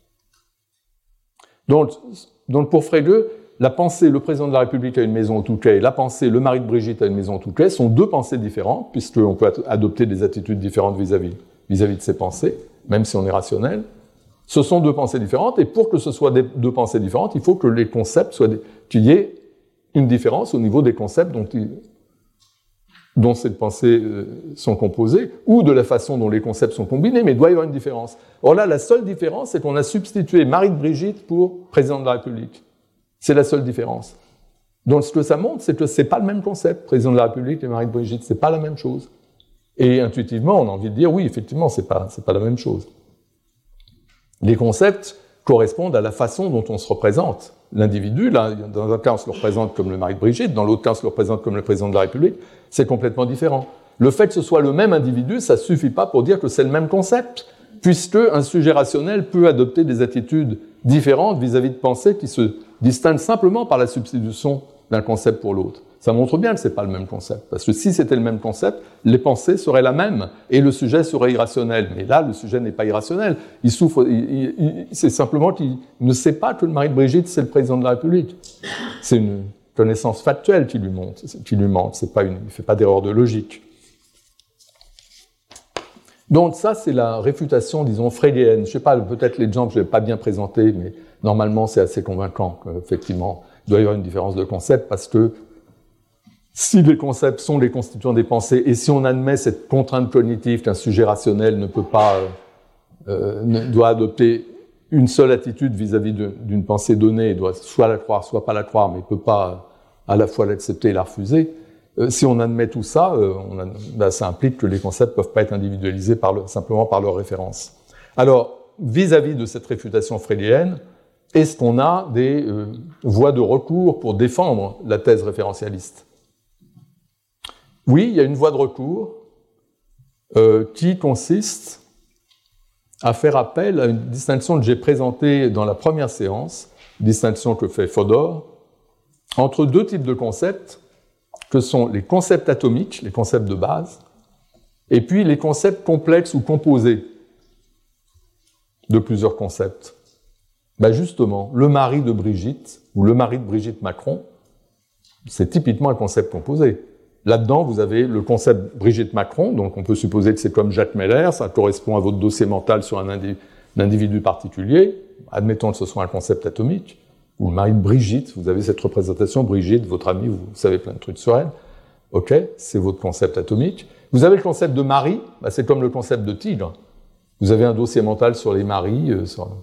Donc, donc pour Frege, la pensée, le président de la République a une maison au Touquet, et la pensée, le mari de Brigitte a une maison au Touquet, sont deux pensées différentes, puisqu'on peut adopter des attitudes différentes vis-à-vis, vis-à-vis de ces pensées, même si on est rationnel. Ce sont deux pensées différentes, et pour que ce soit des, deux pensées différentes, il faut que les concepts soient, des, qu'il y ait une différence au niveau des concepts dont, il, dont ces pensées euh, sont composées, ou de la façon dont les concepts sont combinés, mais il doit y avoir une différence. Or là, la seule différence, c'est qu'on a substitué Marie de Brigitte pour président de la République. C'est la seule différence. Donc ce que ça montre, c'est que c'est pas le même concept, président de la République et Marie de Brigitte, c'est pas la même chose. Et intuitivement, on a envie de dire, oui, effectivement, c'est pas, c'est pas la même chose. Les concepts correspondent à la façon dont on se représente. L'individu, là, dans un cas, on se le représente comme le mari de Brigitte, dans l'autre cas, on se le représente comme le président de la République. C'est complètement différent. Le fait que ce soit le même individu, ça suffit pas pour dire que c'est le même concept, puisque un sujet rationnel peut adopter des attitudes différentes vis-à-vis de pensées qui se distinguent simplement par la substitution d'un concept pour l'autre. Ça montre bien que c'est pas le même concept, parce que si c'était le même concept, les pensées seraient la même et le sujet serait irrationnel. Mais là, le sujet n'est pas irrationnel. Il souffre. Il, il, c'est simplement qu'il ne sait pas que le mari de Brigitte c'est le président de la République. C'est une connaissance factuelle qui lui monte, qui lui manque. C'est pas une, il fait pas d'erreur de logique. Donc ça, c'est la réfutation, disons, frégéenne. Je sais pas, peut-être l'exemple je l'ai pas bien présenté, mais normalement c'est assez convaincant qu'effectivement il doit y avoir une différence de concept parce que si les concepts sont les constituants des pensées, et si on admet cette contrainte cognitive qu'un sujet rationnel ne peut pas, euh, euh, ne, doit adopter une seule attitude vis-à-vis de, d'une pensée donnée, il doit soit la croire, soit pas la croire, mais il peut pas à la fois l'accepter et la refuser. Euh, si on admet tout ça, euh, on a, ben, ça implique que les concepts peuvent pas être individualisés par le, simplement par leur référence. Alors, vis-à-vis de cette réfutation frégéenne, est-ce qu'on a des euh, voies de recours pour défendre la thèse référentialiste ? Oui, il y a une voie de recours euh, qui consiste à faire appel à une distinction que j'ai présentée dans la première séance, distinction que fait Fodor, entre deux types de concepts, que sont les concepts atomiques, les concepts de base, et puis les concepts complexes ou composés. de plusieurs concepts? Ben justement, le mari de Brigitte, ou le mari de Brigitte Macron, c'est typiquement un concept composé. Là-dedans, vous avez le concept Brigitte Macron, donc on peut supposer que c'est comme Jacques Meller, ça correspond à votre dossier mental sur un, indi un individu particulier, admettons que ce soit un concept atomique, ou le mari de Brigitte, vous avez cette représentation, Brigitte, votre amie, vous savez plein de trucs sur elle, ok, c'est votre concept atomique. Vous avez le concept de mari, bah c'est comme le concept de tigre, vous avez un dossier mental sur les maris, euh, sur...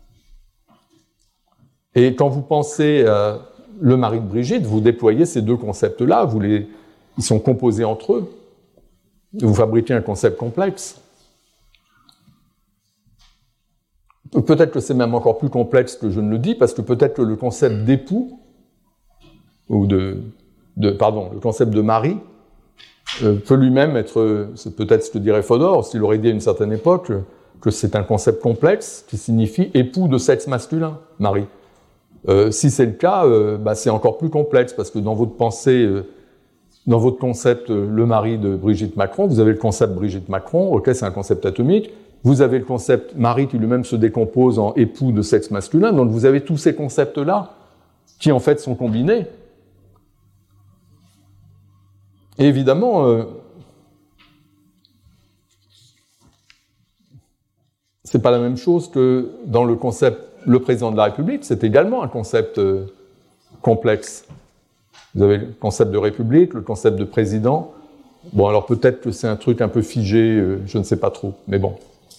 et quand vous pensez euh, le mari de Brigitte, vous déployez ces deux concepts-là, vous les... ils sont composés entre eux. Vous fabriquez un concept complexe. Peut-être que c'est même encore plus complexe que je ne le dis, parce que peut-être que le concept d'époux, ou de, de, pardon, le concept de mari, euh, peut lui-même être, c'est peut-être ce que dirait Fodor, s'il aurait dit à une certaine époque, que c'est un concept complexe qui signifie époux de sexe masculin, mari. Euh, si c'est le cas, euh, bah, c'est encore plus complexe, parce que dans votre pensée, euh, dans votre concept, euh, le mari de Brigitte Macron, vous avez le concept Brigitte Macron, ok, c'est un concept atomique, vous avez le concept mari qui lui-même se décompose en époux de sexe masculin, donc vous avez tous ces concepts-là, qui en fait sont combinés. Et évidemment, euh, c'est pas la même chose que dans le concept le président de la République, c'est également un concept euh, complexe. Vous avez le concept de République, le concept de président. Bon, alors peut-être que c'est un truc un peu figé, euh, je ne sais pas trop, mais bon.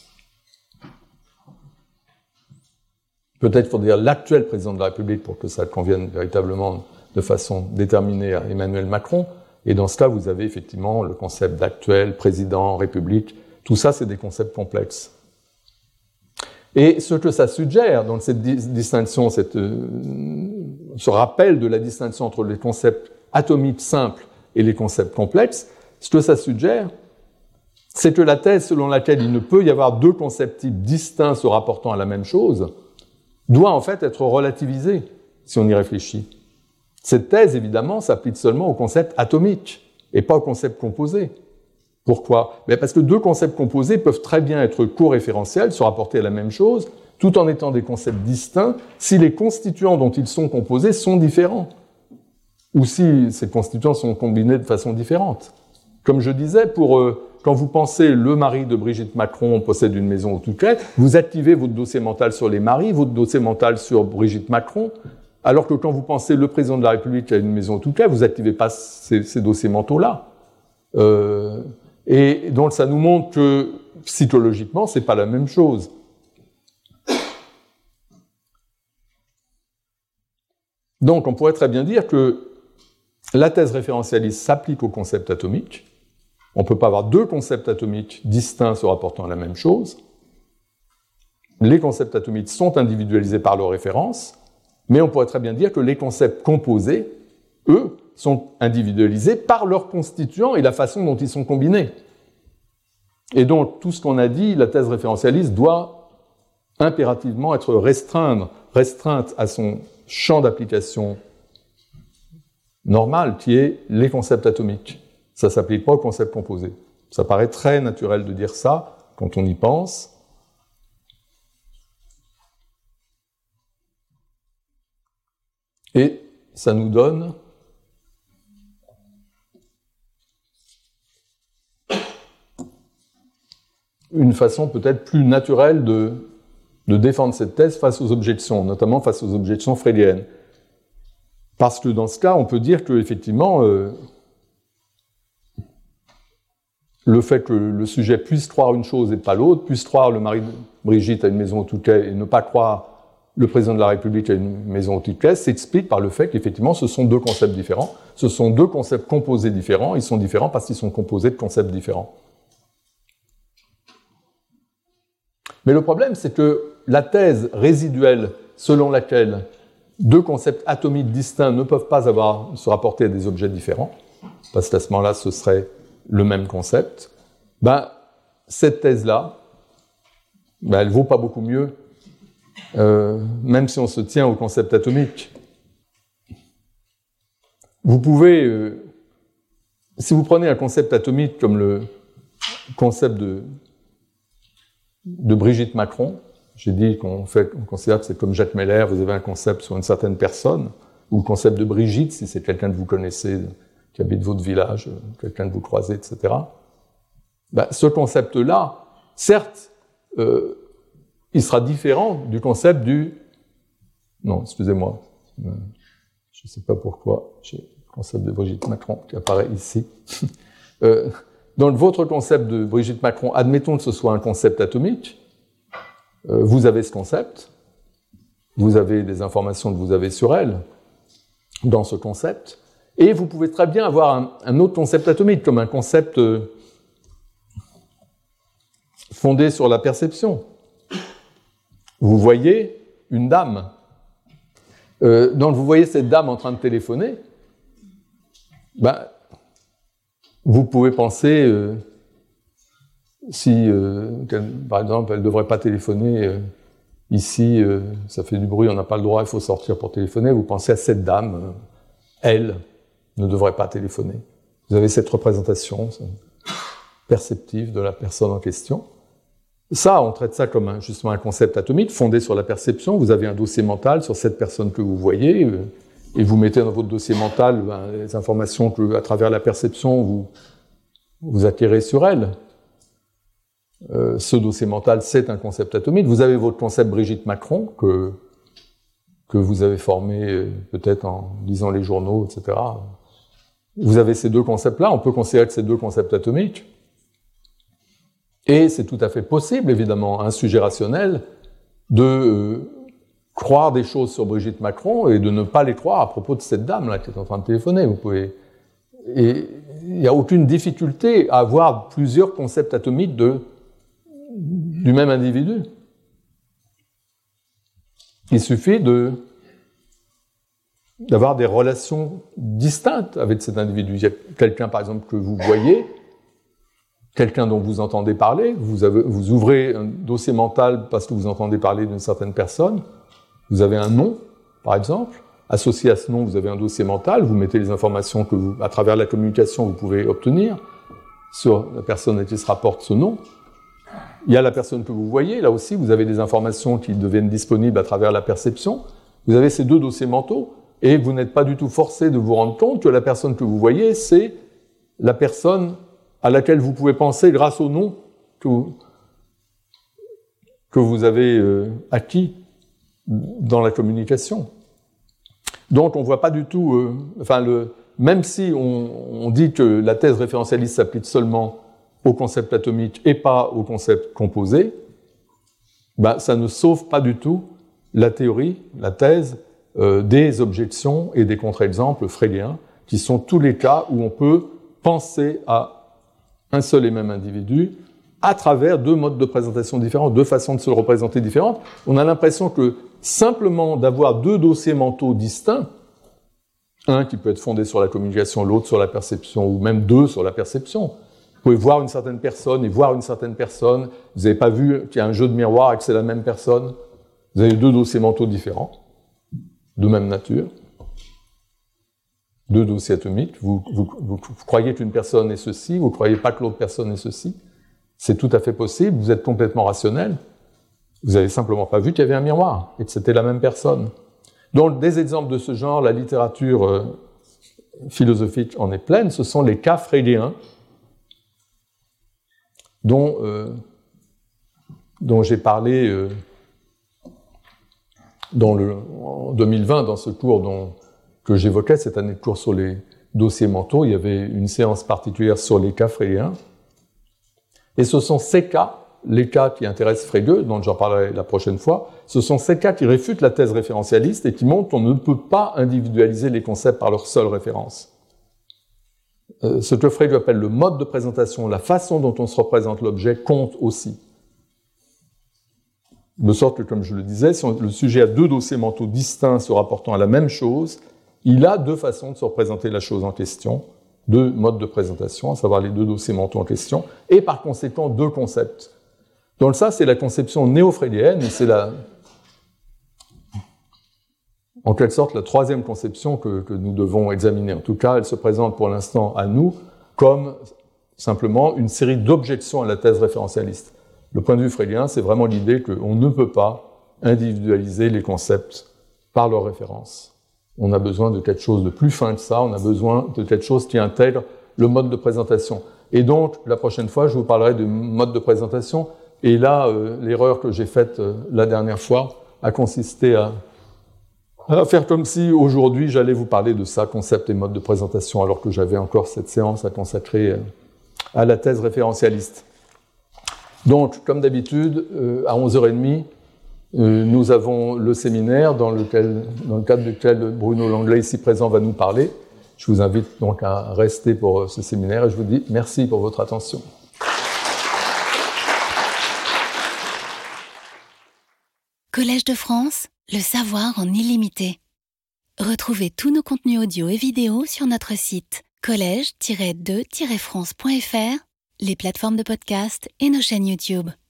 Peut-être qu'il faut dire l'actuel président de la République pour que ça convienne véritablement de façon déterminée à Emmanuel Macron. Et dans ce cas, vous avez effectivement le concept d'actuel, président, République. Tout ça, c'est des concepts complexes. Et ce que ça suggère, donc cette distinction, cette, euh, ce rappel de la distinction entre les concepts atomiques simples et les concepts complexes, ce que ça suggère, c'est que la thèse selon laquelle il ne peut y avoir deux concepts types distincts se rapportant à la même chose doit en fait être relativisée, si on y réfléchit. Cette thèse, évidemment, s'applique seulement aux concepts atomiques et pas aux concepts composés. Pourquoi? Ben parce que deux concepts composés peuvent très bien être co-référentiels, se rapporter à la même chose, tout en étant des concepts distincts, si les constituants dont ils sont composés sont différents, ou si ces constituants sont combinés de façon différente. Comme je disais, pour, euh, quand vous pensez le mari de Brigitte Macron possède une maison au Touquet, vous activez votre dossier mental sur les maris, votre dossier mental sur Brigitte Macron, alors que quand vous pensez le président de la République a une maison au Touquet, vous n'activez pas ces, ces dossiers mentaux-là. Euh, Et donc, ça nous montre que, psychologiquement, c'est pas la même chose. Donc, on pourrait très bien dire que la thèse référentialiste s'applique au concept atomique. On ne peut pas avoir deux concepts atomiques distincts se rapportant à la même chose. Les concepts atomiques sont individualisés par leur référence, mais on pourrait très bien dire que les concepts composés, eux, sont individualisés par leurs constituants et la façon dont ils sont combinés. Et donc, tout ce qu'on a dit, la thèse référentialiste doit impérativement être restreinte, restreinte à son champ d'application normal, qui est les concepts atomiques. Ça ne s'applique pas aux concepts composés. Ça paraît très naturel de dire ça, quand on y pense. Et ça nous donne une façon peut-être plus naturelle de, de défendre cette thèse face aux objections, notamment face aux objections freudiennes. Parce que dans ce cas, on peut dire que effectivement, euh, le fait que le sujet puisse croire une chose et pas l'autre, puisse croire le mari de Brigitte a une maison au Touquet et ne pas croire le président de la République a une maison au Touquet, s'explique par le fait qu'effectivement, ce sont deux concepts différents. Ce sont deux concepts composés différents. Ils sont différents parce qu'ils sont composés de concepts différents. Mais le problème, c'est que la thèse résiduelle selon laquelle deux concepts atomiques distincts ne peuvent pas avoir, se rapporter à des objets différents, parce qu'à ce moment-là, ce serait le même concept, ben, cette thèse-là, ben, elle vaut pas beaucoup mieux, euh, même si on se tient au concept atomique. Vous pouvez, euh, si vous prenez un concept atomique comme le concept de, de Brigitte Macron, j'ai dit qu'on fait, on considère que c'est comme Jacques Meller, vous avez un concept sur une certaine personne, ou le concept de Brigitte, si c'est quelqu'un que vous connaissez, qui habite votre village, quelqu'un que vous croisez, et cetera. Ben, ce concept-là, certes, euh, il sera différent du concept du... Non, excusez-moi, je ne sais pas pourquoi, j'ai le concept de Brigitte Macron qui apparaît ici. euh, dans votre concept de Brigitte Macron, admettons que ce soit un concept atomique, euh, vous avez ce concept, vous avez des informations que vous avez sur elle, dans ce concept, et vous pouvez très bien avoir un, un autre concept atomique, comme un concept euh, fondé sur la perception. Vous voyez une dame, euh, donc vous voyez cette dame en train de téléphoner, ben, vous pouvez penser, euh, si, euh, par exemple, elle ne devrait pas téléphoner, euh, ici, euh, ça fait du bruit, on n'a pas le droit, il faut sortir pour téléphoner, vous pensez à cette dame, euh, elle ne devrait pas téléphoner. Vous avez cette représentation perceptive de la personne en question. Ça, on traite ça comme un, justement un concept atomique fondé sur la perception. Vous avez un dossier mental sur cette personne que vous voyez, euh, et vous mettez dans votre dossier mental ben, les informations que, à travers la perception, vous, vous acquérez sur elle. Euh, ce dossier mental, c'est un concept atomique. Vous avez votre concept Brigitte Macron, que, que vous avez formé euh, peut-être en lisant les journaux, et cetera. Vous avez ces deux concepts-là, on peut considérer que c'est deux concepts atomiques. Et c'est tout à fait possible, évidemment, un sujet rationnel, de euh, croire des choses sur Brigitte Macron et de ne pas les croire à propos de cette dame-là qui est en train de téléphoner. Vous pouvez... Et il n'y a aucune difficulté à avoir plusieurs concepts atomiques de... du même individu. Il suffit de... d'avoir des relations distinctes avec cet individu. Il y a quelqu'un, par exemple, que vous voyez, quelqu'un dont vous entendez parler, vous, avez, vous ouvrez un dossier mental parce que vous entendez parler d'une certaine personne, vous avez un nom, par exemple, associé à ce nom, vous avez un dossier mental, vous mettez les informations que vous, à travers la communication, vous pouvez obtenir sur la personne à qui se rapporte ce nom. Il y a la personne que vous voyez, là aussi, vous avez des informations qui deviennent disponibles à travers la perception. Vous avez ces deux dossiers mentaux, et vous n'êtes pas du tout forcé de vous rendre compte que la personne que vous voyez, c'est la personne à laquelle vous pouvez penser grâce au nom que vous, que vous avez euh, acquis dans la communication. Donc on ne voit pas du tout, euh, enfin le, même si on, on dit que la thèse référentialiste s'applique seulement au concept atomique et pas au concept composé, ben, ça ne sauve pas du tout la théorie, la thèse euh, des objections et des contre-exemples freudiens, qui sont tous les cas où on peut penser à un seul et même individu, à travers deux modes de présentation différents, deux façons de se le représenter différentes. On a l'impression que simplement d'avoir deux dossiers mentaux distincts, un qui peut être fondé sur la communication, l'autre sur la perception, ou même deux sur la perception. Vous pouvez voir une certaine personne et voir une certaine personne. Vous n'avez pas vu qu'il y a un jeu de miroir et que c'est la même personne. Vous avez deux dossiers mentaux différents, de même nature. Deux dossiers atomiques, vous, vous, vous, vous croyez qu'une personne est ceci, vous ne croyez pas que l'autre personne est ceci. C'est tout à fait possible, vous êtes complètement rationnel. Vous n'avez simplement pas vu qu'il y avait un miroir et que c'était la même personne. Donc, des exemples de ce genre, la littérature euh, philosophique en est pleine, ce sont les cas freudiens dont, euh, dont j'ai parlé euh, dans le, en deux mille vingt, dans ce cours dont que j'évoquais, cette année de cours sur les dossiers mentaux, il y avait une séance particulière sur les cas freudiens. Et ce sont ces cas, les cas qui intéressent Frege, dont j'en parlerai la prochaine fois, ce sont ces cas qui réfutent la thèse référentialiste et qui montrent qu'on ne peut pas individualiser les concepts par leur seule référence. Euh, ce que Frege appelle le mode de présentation, la façon dont on se représente l'objet, compte aussi. De sorte que, comme je le disais, si on, le sujet a deux dossiers mentaux distincts se rapportant à la même chose, il a deux façons de se représenter la chose en question, deux modes de présentation, à savoir les deux dossiers mentaux en question, et par conséquent deux concepts. Donc ça, c'est la conception néo-freudienne, et c'est la, en quelque sorte la troisième conception que, que nous devons examiner. En tout cas, elle se présente pour l'instant à nous comme simplement une série d'objections à la thèse référentialiste. Le point de vue freudien, c'est vraiment l'idée qu'on ne peut pas individualiser les concepts par leur référence. On a besoin de quelque chose de plus fin que ça, on a besoin de quelque chose qui intègre le mode de présentation. Et donc, la prochaine fois, je vous parlerai de mode de présentation. Et là, euh, l'erreur que j'ai faite euh, la dernière fois a consisté à, à faire comme si aujourd'hui j'allais vous parler de ça, concept et mode de présentation, alors que j'avais encore cette séance à consacrer euh, à la thèse référentialiste. Donc, comme d'habitude, euh, à onze heures trente, euh, nous avons le séminaire dans, lequel, dans le cadre duquel Bruno Langlais, ici présent, va nous parler. Je vous invite donc à rester pour euh, ce séminaire et je vous dis merci pour votre attention. Collège de France, le savoir en illimité. Retrouvez tous nos contenus audio et vidéo sur notre site collège tiret de tiret france point f r, les plateformes de podcast et nos chaînes YouTube.